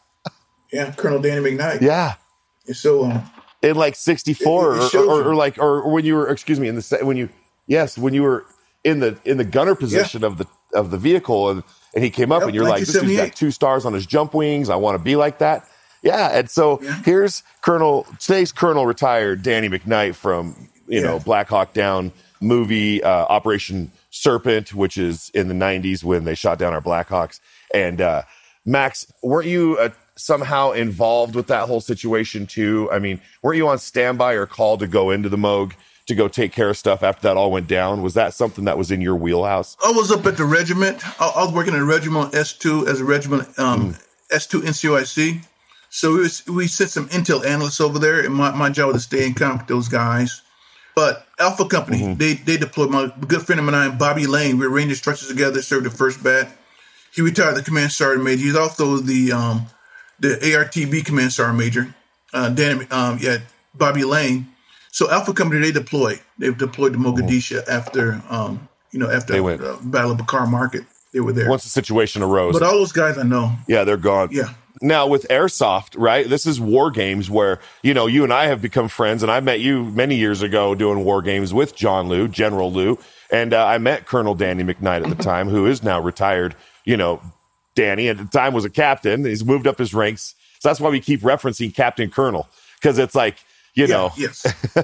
Yeah, Colonel Danny McKnight. Yeah. And so, um, in like sixty-four, it, it or, or, or like, or when you were, excuse me, in the when you, yes, when you were in the in the gunner position yeah. of the of the vehicle, and, and he came up, yep, and you're like, this dude's got two stars on his jump wings. I want to be like that. Yeah, and so yeah. here's Colonel today's Colonel retired Danny McKnight from you yeah. know Black Hawk Down movie, uh, Operation Serpent, which is in the nineties when they shot down our Blackhawks, and uh, Max, weren't you uh, somehow involved with that whole situation too? I mean, weren't you on standby or called to go into the Moog to go take care of stuff after that all went down? Was that something that was in your wheelhouse? I was up at the regiment. I, I was working at a regiment S two as a regiment um, mm. S two N C O I C. So we, was, we sent some intel analysts over there, and my, my job was to stay in contact with those guys. But Alpha Company, mm-hmm. they they deployed. My good friend of mine, Bobby Lane, we were Ranger instructors together, served the first bat. He retired the command sergeant major. He's also the um, the A R T B command sergeant major. Uh, Dan, um, yeah, Bobby Lane. So Alpha Company, they deployed. They deployed to Mogadishu mm-hmm. after um, you know after the uh, Battle of Bakar Market. They were there once the situation arose. But all those guys I know, yeah, they're gone. Yeah. Now, with Airsoft, right, this is war games where, you know, you and I have become friends, and I met you many years ago doing war games with John Liu, General Liu, and uh, I met Colonel Danny McKnight at the time, who is now retired. You know, Danny at the time was a captain. He's moved up his ranks. So that's why we keep referencing Captain Colonel, because it's like, you yeah, know, yes.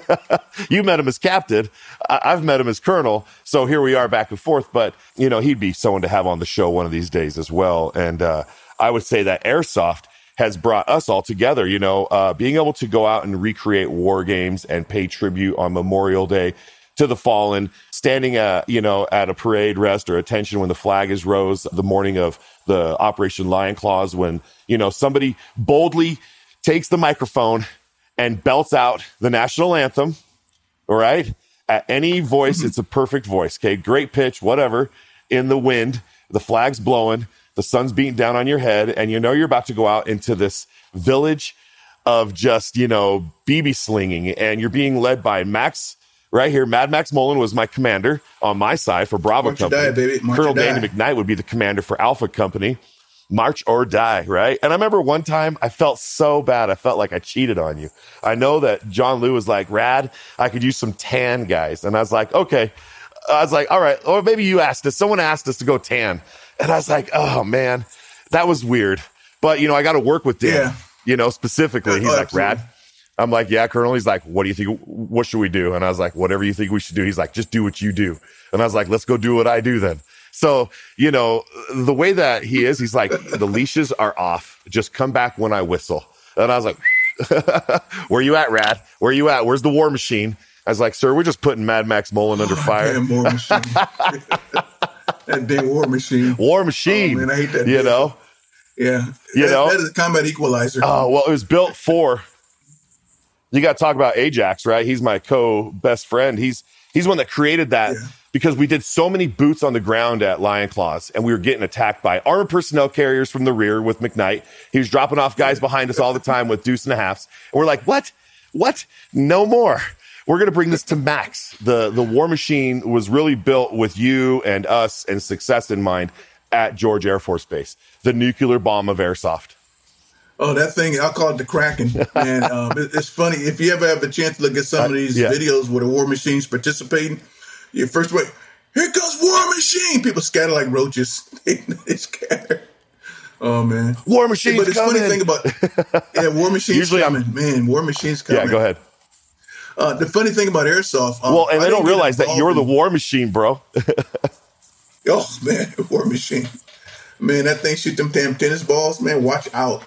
You met him as captain. I- I've met him as colonel. So here we are back and forth. But, you know, he'd be someone to have on the show one of these days as well. And, uh, I would say that Airsoft has brought us all together, you know, uh, being able to go out and recreate war games and pay tribute on Memorial Day to the fallen, standing, uh, you know, at a parade rest or attention when the flag is rose the morning of the Operation Lion Claws, when, you know, somebody boldly takes the microphone and belts out the national anthem, all right? At any voice, it's a perfect voice, okay? Great pitch, whatever, in the wind, the flag's blowing, the sun's beating down on your head, and you know you're about to go out into this village of just, you know, B B slinging, and you're being led by Max, right here. Mad Max Mullen was my commander on my side for Bravo March Company. Or die, baby. March Colonel or die. Danny McKnight would be the commander for Alpha Company. March or die, right? And I remember one time I felt so bad. I felt like I cheated on you. I know that John Liu was like, Rad, I could use some tan guys. And I was like, okay. I was like, all right. Or maybe you asked us. Someone asked us to go tan. And I was like, oh, man, that was weird. But, you know, I got to work with Dan, yeah. you know, specifically. He's oh, like, Rad. I'm like, yeah, Colonel. He's like, what do you think? What should we do? And I was like, whatever you think we should do. He's like, just do what you do. And I was like, let's go do what I do then. So, you know, the way that he is, he's like, the leashes are off. Just come back when I whistle. And I was like, where you at, Rad? Where you at? Where's the war machine? I was like, sir, we're just putting Mad Max Mullen under oh, fire. Damn war machine. That damn war machine. War machine. Oh, man, I hate that. You damn. know? Yeah. You that, know? That is a combat equalizer. Oh, well, it was built for, you got to talk about Ajax, right? He's my co-best friend. He's, he's one that created that yeah. because we did so many boots on the ground at Lion Claws, and we were getting attacked by armored personnel carriers from the rear with McKnight. He was dropping off guys behind us all the time with deuce and a halves. And we're like, what? What? No more. We're going to bring this to max. The the war machine was really built with you and us and success in mind at George Air Force Base. The nuclear bomb of Airsoft. Oh, that thing, I'll call it the Kraken. And um, it, it's funny. If you ever have a chance to look at some of these uh, yeah. videos where the war machine's participating, your first way, here comes war machine. People scatter like roaches. They, they scatter. Oh, man. War machine's But it's coming. funny thing about, yeah, war machine's Usually coming. I'm, Man, war machine's coming. Yeah, go ahead. Uh, the funny thing about Airsoft. Um, well, and I they don't realize that you're in, the war machine, bro. Oh, man, war machine. Man, that thing shoot them damn tennis balls. Man, watch out.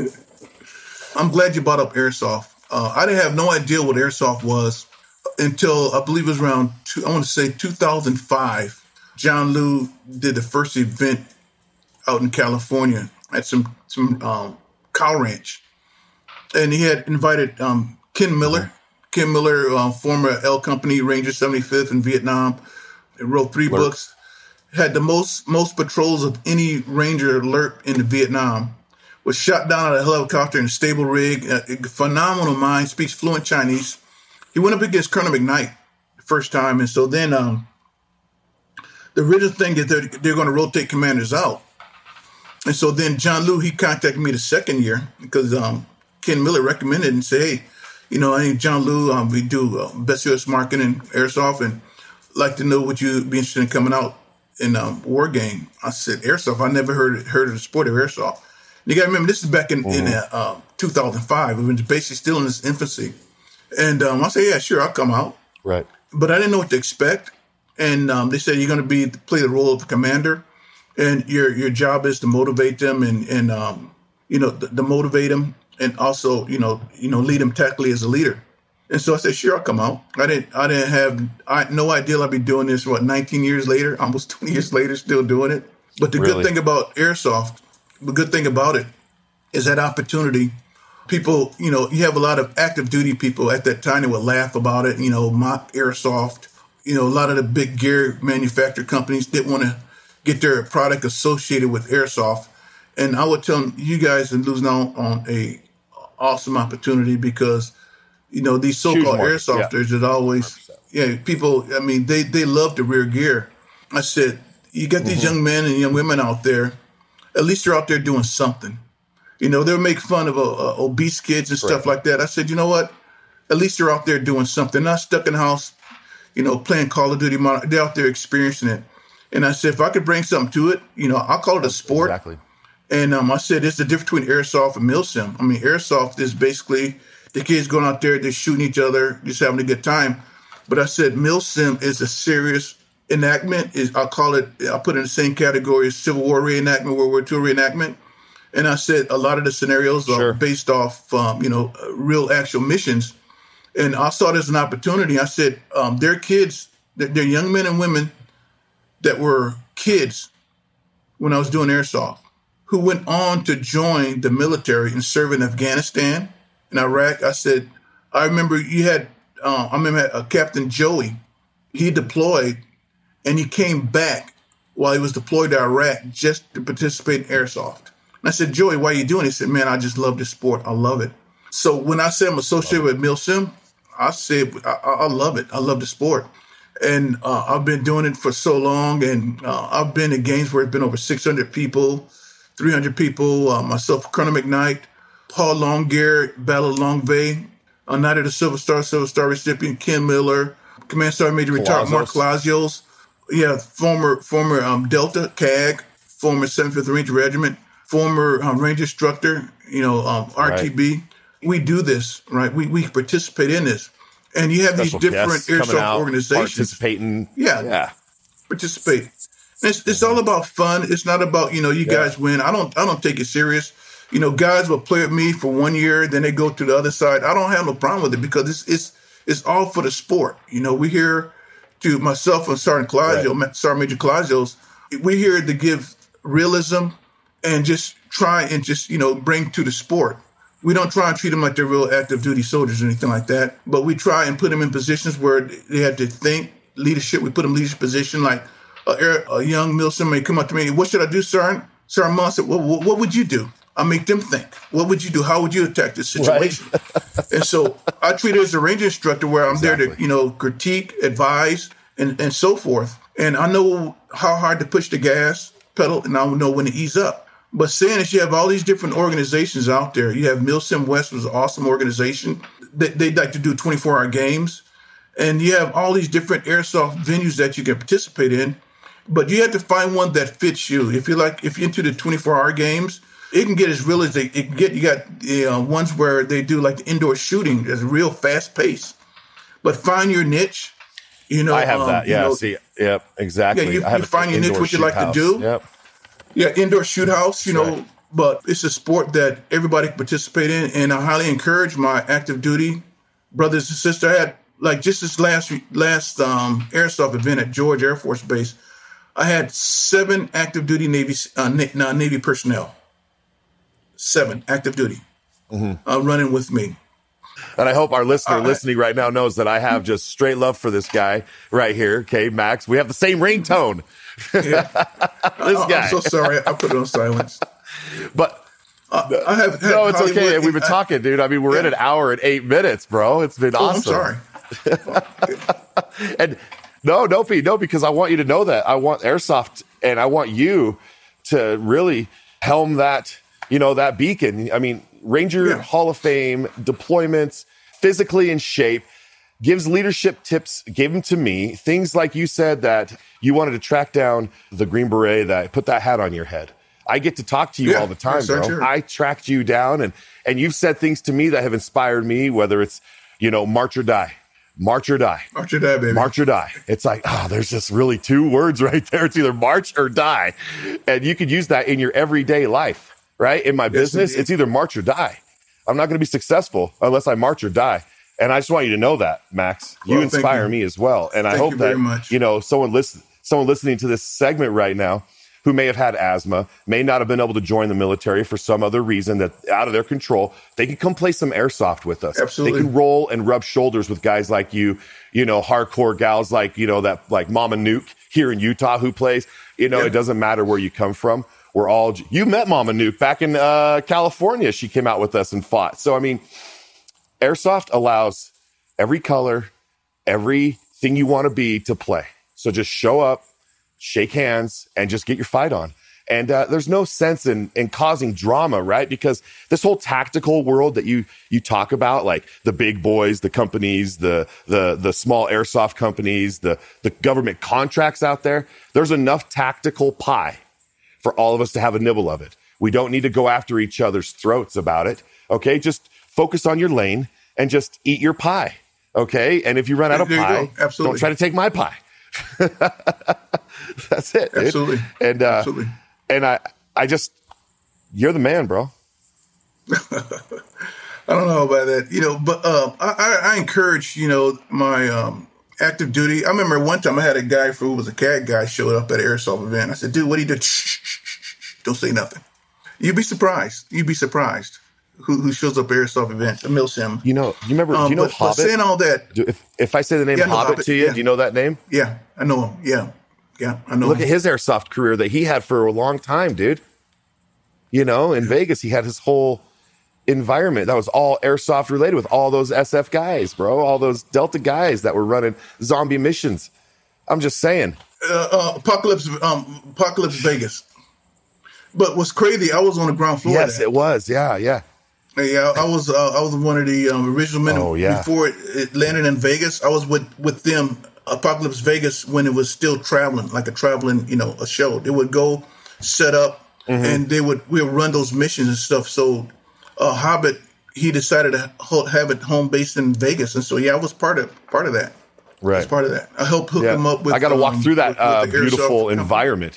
I'm glad you brought up Airsoft. Uh, I didn't have no idea what Airsoft was until I believe it was around, two, I want to say two thousand five. John Liu did the first event out in California at some, some um, cow ranch. And he had invited um, Ken Miller. Ken Miller, uh, former L Company Ranger seventy-fifth in Vietnam, he wrote three alert. books. Had the most most patrols of any Ranger alert in Vietnam. Was shot down out of a helicopter in a stable rig. A, a phenomenal mind, speaks fluent Chinese. He went up against Colonel McKnight the first time, and so then um, the original thing is they're they're going to rotate commanders out. And so then John Liu, he contacted me the second year because um, Ken Miller recommended and said, hey, you know, I think John Liu, um, we do uh, best U S marketing and Airsoft, and like to know would you be interested in coming out in um, war game. I said, Airsoft, I never heard heard of the sport of Airsoft. And you got to remember, this is back in, mm-hmm. in uh, uh, two thousand five. It was basically still in its infancy. And um, I said, yeah, sure, I'll come out. Right. But I didn't know what to expect. And um, they said, you're going to be play the role of the commander. and your your job is to motivate them and and um, you know to, to motivate them and also you know you know lead them tactically as a leader. And so I said, sure, I'll come out. I didn't I didn't have I had no idea I'd be doing this what nineteen years later, almost twenty years later, still doing it. But the Really? good thing about airsoft, the good thing about it is that opportunity. People, you know, you have a lot of active duty people at that time that would laugh about it, you know, mock airsoft. You know, a lot of the big gear manufacturer companies didn't want to get their product associated with airsoft. And I would tell them, you guys are losing out on a awesome opportunity because, you know, these so-called market, airsofters yeah. that always, yeah, people, I mean, they, they love the rear gear. I said, you got these Mm-hmm. young men and young women out there, at least they're out there doing something. You know, they'll make fun of uh, uh, obese kids and stuff like that. I said, you know what? At least they're out there doing something, not stuck in the house, you know, playing Call of Duty. Modern. They're out there experiencing it. And I said, if I could bring something to it, you know, I'll call it a sport. Exactly. And um, I said, it's the difference between airsoft and milsim. I mean, airsoft is basically the kids going out there, they're shooting each other, just having a good time. But I said, milsim is a serious enactment. Is I'll call it, I'll put it in the same category as Civil War reenactment, World War Two reenactment. And I said a lot of the scenarios Sure. are based off, um, you know, real actual missions. And I saw it as an opportunity. I said, um, they're kids, they're, they're young men and women that were kids when I was doing airsoft, who went on to join the military and serve in Afghanistan and Iraq. I said, I remember you had, uh, I remember uh, Captain Joey, he deployed and he came back while he was deployed to Iraq just to participate in airsoft. And I said, Joey, why are you doing it? He said, man, I just love this sport. I love it. So when I say I'm associated with milsim, I said, I, I love it. I love the sport. And uh, I've been doing it for so long. And uh, I've been in games where it's been over six hundred people, three hundred people, uh, myself, Colonel McKnight, Paul Longgear, Battle of Long Bay, uh, Knight of the Silver Star, Silver Star recipient, Ken Miller, Command Sergeant Major retired Mark Clasios, yeah, former former um, Delta, C A G, former seventy-fifth Ranger Regiment, former um, Ranger instructor, you know, um, R T B. Right. We do this, right? We we participate in this. And you have Special these different airsoft out, organizations. Participating. Yeah. Yeah. Participate. It's, it's all about fun. It's not about, you know, you Yeah. guys win. I don't I don't take it serious. You know, guys will play with me for one year, then they go to the other side. I don't have no problem with it because it's it's it's all for the sport. You know, we're here to myself and Sergeant Clasios, right. Sergeant Major Clasios, we're here to give realism and just try and just, you know, bring to the sport. We don't try and treat them like they're real active duty soldiers or anything like that, but we try and put them in positions where they have to think leadership. We put them in leadership position. Like a, a young milsim may come up to me, what should I do, Sergeant? Sergeant Moss said, well, what would you do? I make them think. What would you do? How would you attack this situation? Right. And so I treat it as a Ranger instructor where I'm exactly. there to, you know, critique, advise, and, and so forth. And I know how hard to push the gas pedal, and I know when to ease up. But saying is, you have all these different organizations out there. You have Milsim West, was an awesome organization. They, they'd like to do twenty-four hour games. And you have all these different airsoft venues that you can participate in. But you have to find one that fits you. If you're like, if you're into the twenty-four hour games, it can get as real as they it can get. You got you know, ones where they do like the indoor shooting. There's a real fast pace. But find your niche. You know, I have um, that. Yeah. You know, see. Yep. Exactly. Yeah. You, I have you find your niche, what you like house. to do. Yep. Yeah. Indoor shoot house. You That's know, right. But it's a sport that everybody can participate in, and I highly encourage my active duty brothers and sisters. I had like just this last last um, airsoft event at George Air Force Base. I had seven active duty Navy uh, Na- Navy personnel. Seven active duty mm-hmm. uh, running with me. And I hope our listener uh, listening right now knows that I have just straight love for this guy right here. Okay, Max, we have the same ringtone. Yeah. this guy. I'm so sorry. I put it on silence. But uh, I have no, it's Hollywood, okay. We've been I, talking, dude. I mean, we're yeah. in an hour and eight minutes, bro. It's been oh, awesome. I'm sorry. and no, no, Pete, no, because I want you to know that I want airsoft, and I want you to really helm that, you know, that beacon. I mean, Ranger yeah. Hall of Fame deployments, physically in shape, gives leadership tips, gave them to me. Things like you said that you wanted to track down the Green Beret that put that hat on your head. I get to talk to you yeah, all the time, bro. Sure. I tracked you down, and and you've said things to me that have inspired me, whether it's, you know, march or die. March or die. March or die, baby. March or die. It's like, ah, oh, there's just really two words right there. It's either march or die. And you could use that in your everyday life, right? In my yes, business, indeed. It's either march or die. I'm not going to be successful unless I march or die. And I just want you to know that, Max. You well, inspire you. me as well. And thank I hope you that, much. you know, someone listen, someone listening to this segment right now who may have had asthma, may not have been able to join the military for some other reason that out of their control, they can come play some airsoft with us. Absolutely. They can roll and rub shoulders with guys like you, you know, hardcore gals like, you know, that like Mama Nuke here in Utah who plays. You know, yeah. It doesn't matter where you come from. We're all, you met Mama Nuke back in uh, California. She came out with us and fought. So, I mean, airsoft allows every color, everything you want to be to play. So just show up, shake hands, and just get your fight on. And uh, there's no sense in, in causing drama, right? Because this whole tactical world that you you talk about, like the big boys, the companies, the the the small airsoft companies, the the government contracts out there, there's enough tactical pie for all of us to have a nibble of it. We don't need to go after each other's throats about it, okay? Just focus on your lane and just eat your pie, okay? And if you run out of pie, don't try to take my pie. That's it, dude. Absolutely. And uh, Absolutely. And I, I just, you're the man, bro. I don't know about that, you know, but uh, I, I encourage, you know, my um, active duty. I remember one time I had a guy who was a C A D guy showed up at an airsoft event. I said, dude, what do you do? Shh, shh, shh, shh. Don't say nothing. You'd be surprised. You'd be surprised who, who shows up at airsoft events, a milsim. You know, you remember, um, do you know but, Hobbit? But saying all that. If, if I say the name yeah, Hobbit, Hobbit to you, yeah. do you know that name? Yeah, I know him. Yeah. Yeah, I know. Look him. at his airsoft career that he had for a long time, dude. You know, in yeah. Vegas, he had his whole environment that was all airsoft related with all those S F guys, bro. All those Delta guys that were running zombie missions. I'm just saying. Uh, uh, Apocalypse, um, Apocalypse Vegas. But what's crazy, I was on the ground floor. Yes, it was. Yeah, yeah. Yeah, I was. Uh, I was one of the um, original men oh, yeah. before it, it landed in Vegas. I was with with them. Apocalypse Vegas when it was still traveling, like a traveling, you know, a show. They would go set up mm-hmm. and they would we would run those missions and stuff. So uh, Hobbit, he decided to have it home based in Vegas, and so yeah, I was part of part of that. Right, I was part of that. I helped hook yeah. him up with. I got to um, walk through that with, uh, with beautiful environment.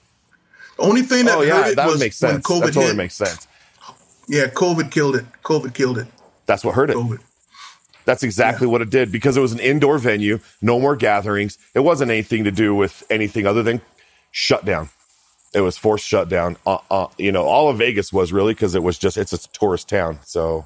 The only thing that oh, yeah, hurt it that was would make sense. when COVID that totally hit. makes sense. Yeah, COVID killed it. COVID killed it. That's what hurt it. COVID. That's exactly yeah. what it did because it was an indoor venue, no more gatherings. It wasn't anything to do with anything other than shutdown. It was forced shutdown. Uh, uh, you know, all of Vegas was really because it was just, it's a tourist town. So,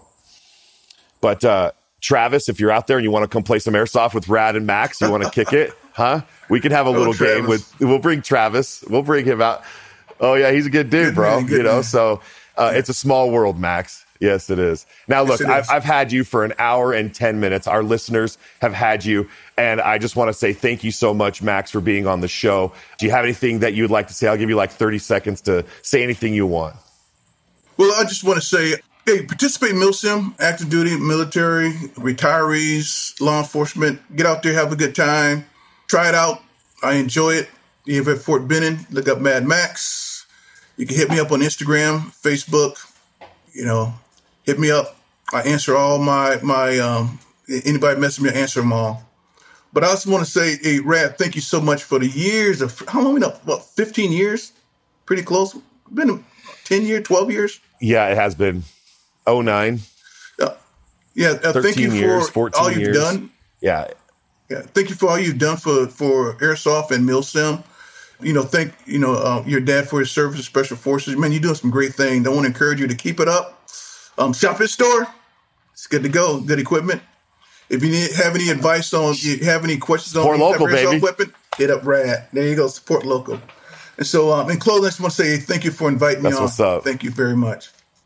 but uh, Travis, if you're out there and you want to come play some airsoft with Rad and Max, you want to kick it, huh? We can have a little oh, game with, we'll bring Travis. We'll bring him out. Oh, yeah, he's a good dude, good bro. Man, you know, man. so uh, yeah. It's a small world, Max. Yes, it is. Now, look, yes, I've, I've had you for an hour and ten minutes. Our listeners have had you. And I just want to say thank you so much, Max, for being on the show. Do you have anything that you'd like to say? I'll give you like thirty seconds to say anything you want. Well, I just want to say, hey, participate in MilSim, active duty, military, retirees, law enforcement. Get out there, have a good time. Try it out. I enjoy it. If you're at Fort Benning, look up Mad Max. You can hit me up on Instagram, Facebook, you know. Hit me up. I answer all my, my um, anybody message me, I answer them all. But I also want to say, hey, Rad, thank you so much for the years of, how long we know, what, fifteen years? Pretty close. Been ten years, twelve years? Yeah, it has been. oh nine Uh, yeah, uh, thank you years, for all you've years. done. Yeah. Yeah, thank you for all you've done for, for Airsoft and MilSim. You know, thank, you know, uh, your dad for his service to Special Forces. Man, you're doing some great things. I want to encourage you to keep it up. Um, shop at store. It's good to go. Good equipment. If you need, have any advice on, you have any questions on support local, baby. Weapon, hit up Rad. There you go. Support local. And so, um, in closing, I just want to say thank you for inviting That's me on. What's up. Thank you very much.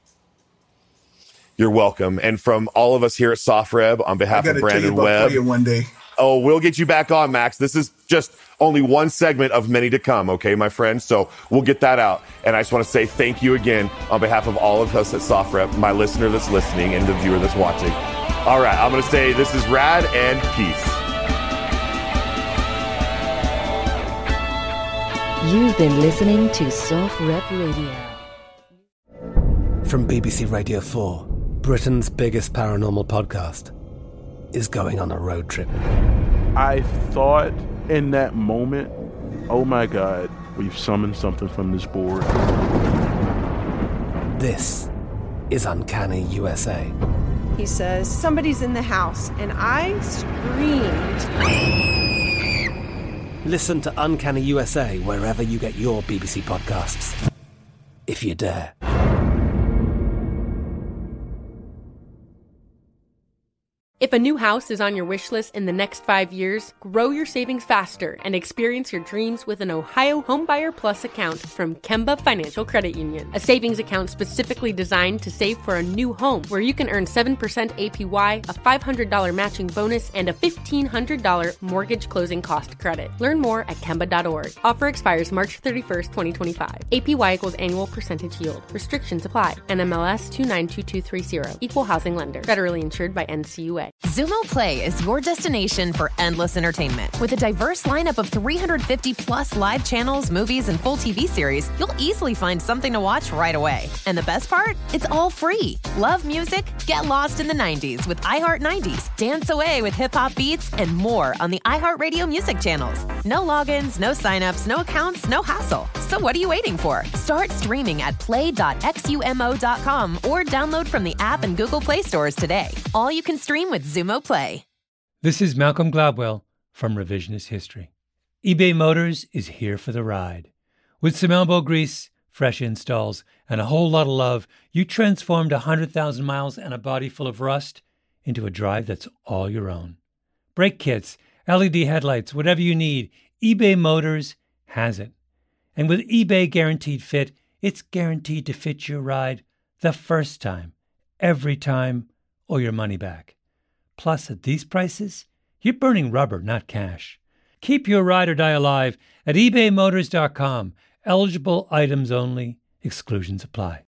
You're welcome. And from all of us here at SoftReb, on behalf of Brandon Webb. One day. Oh, we'll get you back on, Max. This is just only one segment of many to come, okay, my friend? So we'll get that out. And I just want to say thank you again on behalf of all of us at SoftRep, my listener that's listening and the viewer that's watching. All right, I'm going to say this is Rad and peace. You've been listening to SoftRep Radio. From B B C Radio four, Britain's biggest paranormal podcast is going on a road trip. I thought in that moment, oh my God, we've summoned something from this board. This is Uncanny U S A. He says, somebody's in the house, and I screamed. Listen to Uncanny U S A wherever you get your B B C podcasts, if you dare. If a new house is on your wish list in the next five years, grow your savings faster and experience your dreams with an Ohio Homebuyer Plus account from Kemba Financial Credit Union. A savings account specifically designed to save for a new home, where you can earn seven percent A P Y, a five hundred dollars matching bonus, and a fifteen hundred dollars mortgage closing cost credit. Learn more at Kemba dot org. Offer expires March thirty-first, twenty twenty-five. A P Y equals annual percentage yield. Restrictions apply. N M L S two nine two two three zero. Equal housing lender. Federally insured by N C U A. Xumo Play is your destination for endless entertainment. With a diverse lineup of three hundred fifty plus live channels, movies, and full T V series, you'll easily find something to watch right away. And the best part? It's all free. Love music? Get lost in the nineties with iHeart nineties, dance away with hip-hop beats, and more on the iHeartRadio music channels. No logins, no signups, no accounts, no hassle. So what are you waiting for? Start streaming at play dot xumo dot com or download from the app and Google Play stores today. All you can stream with Xumo Play. This is Malcolm Gladwell from Revisionist History. eBay Motors is here for the ride. With some elbow grease, fresh installs, and a whole lot of love, you transformed one hundred thousand miles and a body full of rust into a drive that's all your own. Brake kits, L E D headlights, whatever you need, eBay Motors has it. And with eBay Guaranteed Fit, it's guaranteed to fit your ride the first time, every time, or your money back. Plus, at these prices, you're burning rubber, not cash. Keep your ride or die alive at ebay motors dot com. Eligible items only. Exclusions apply.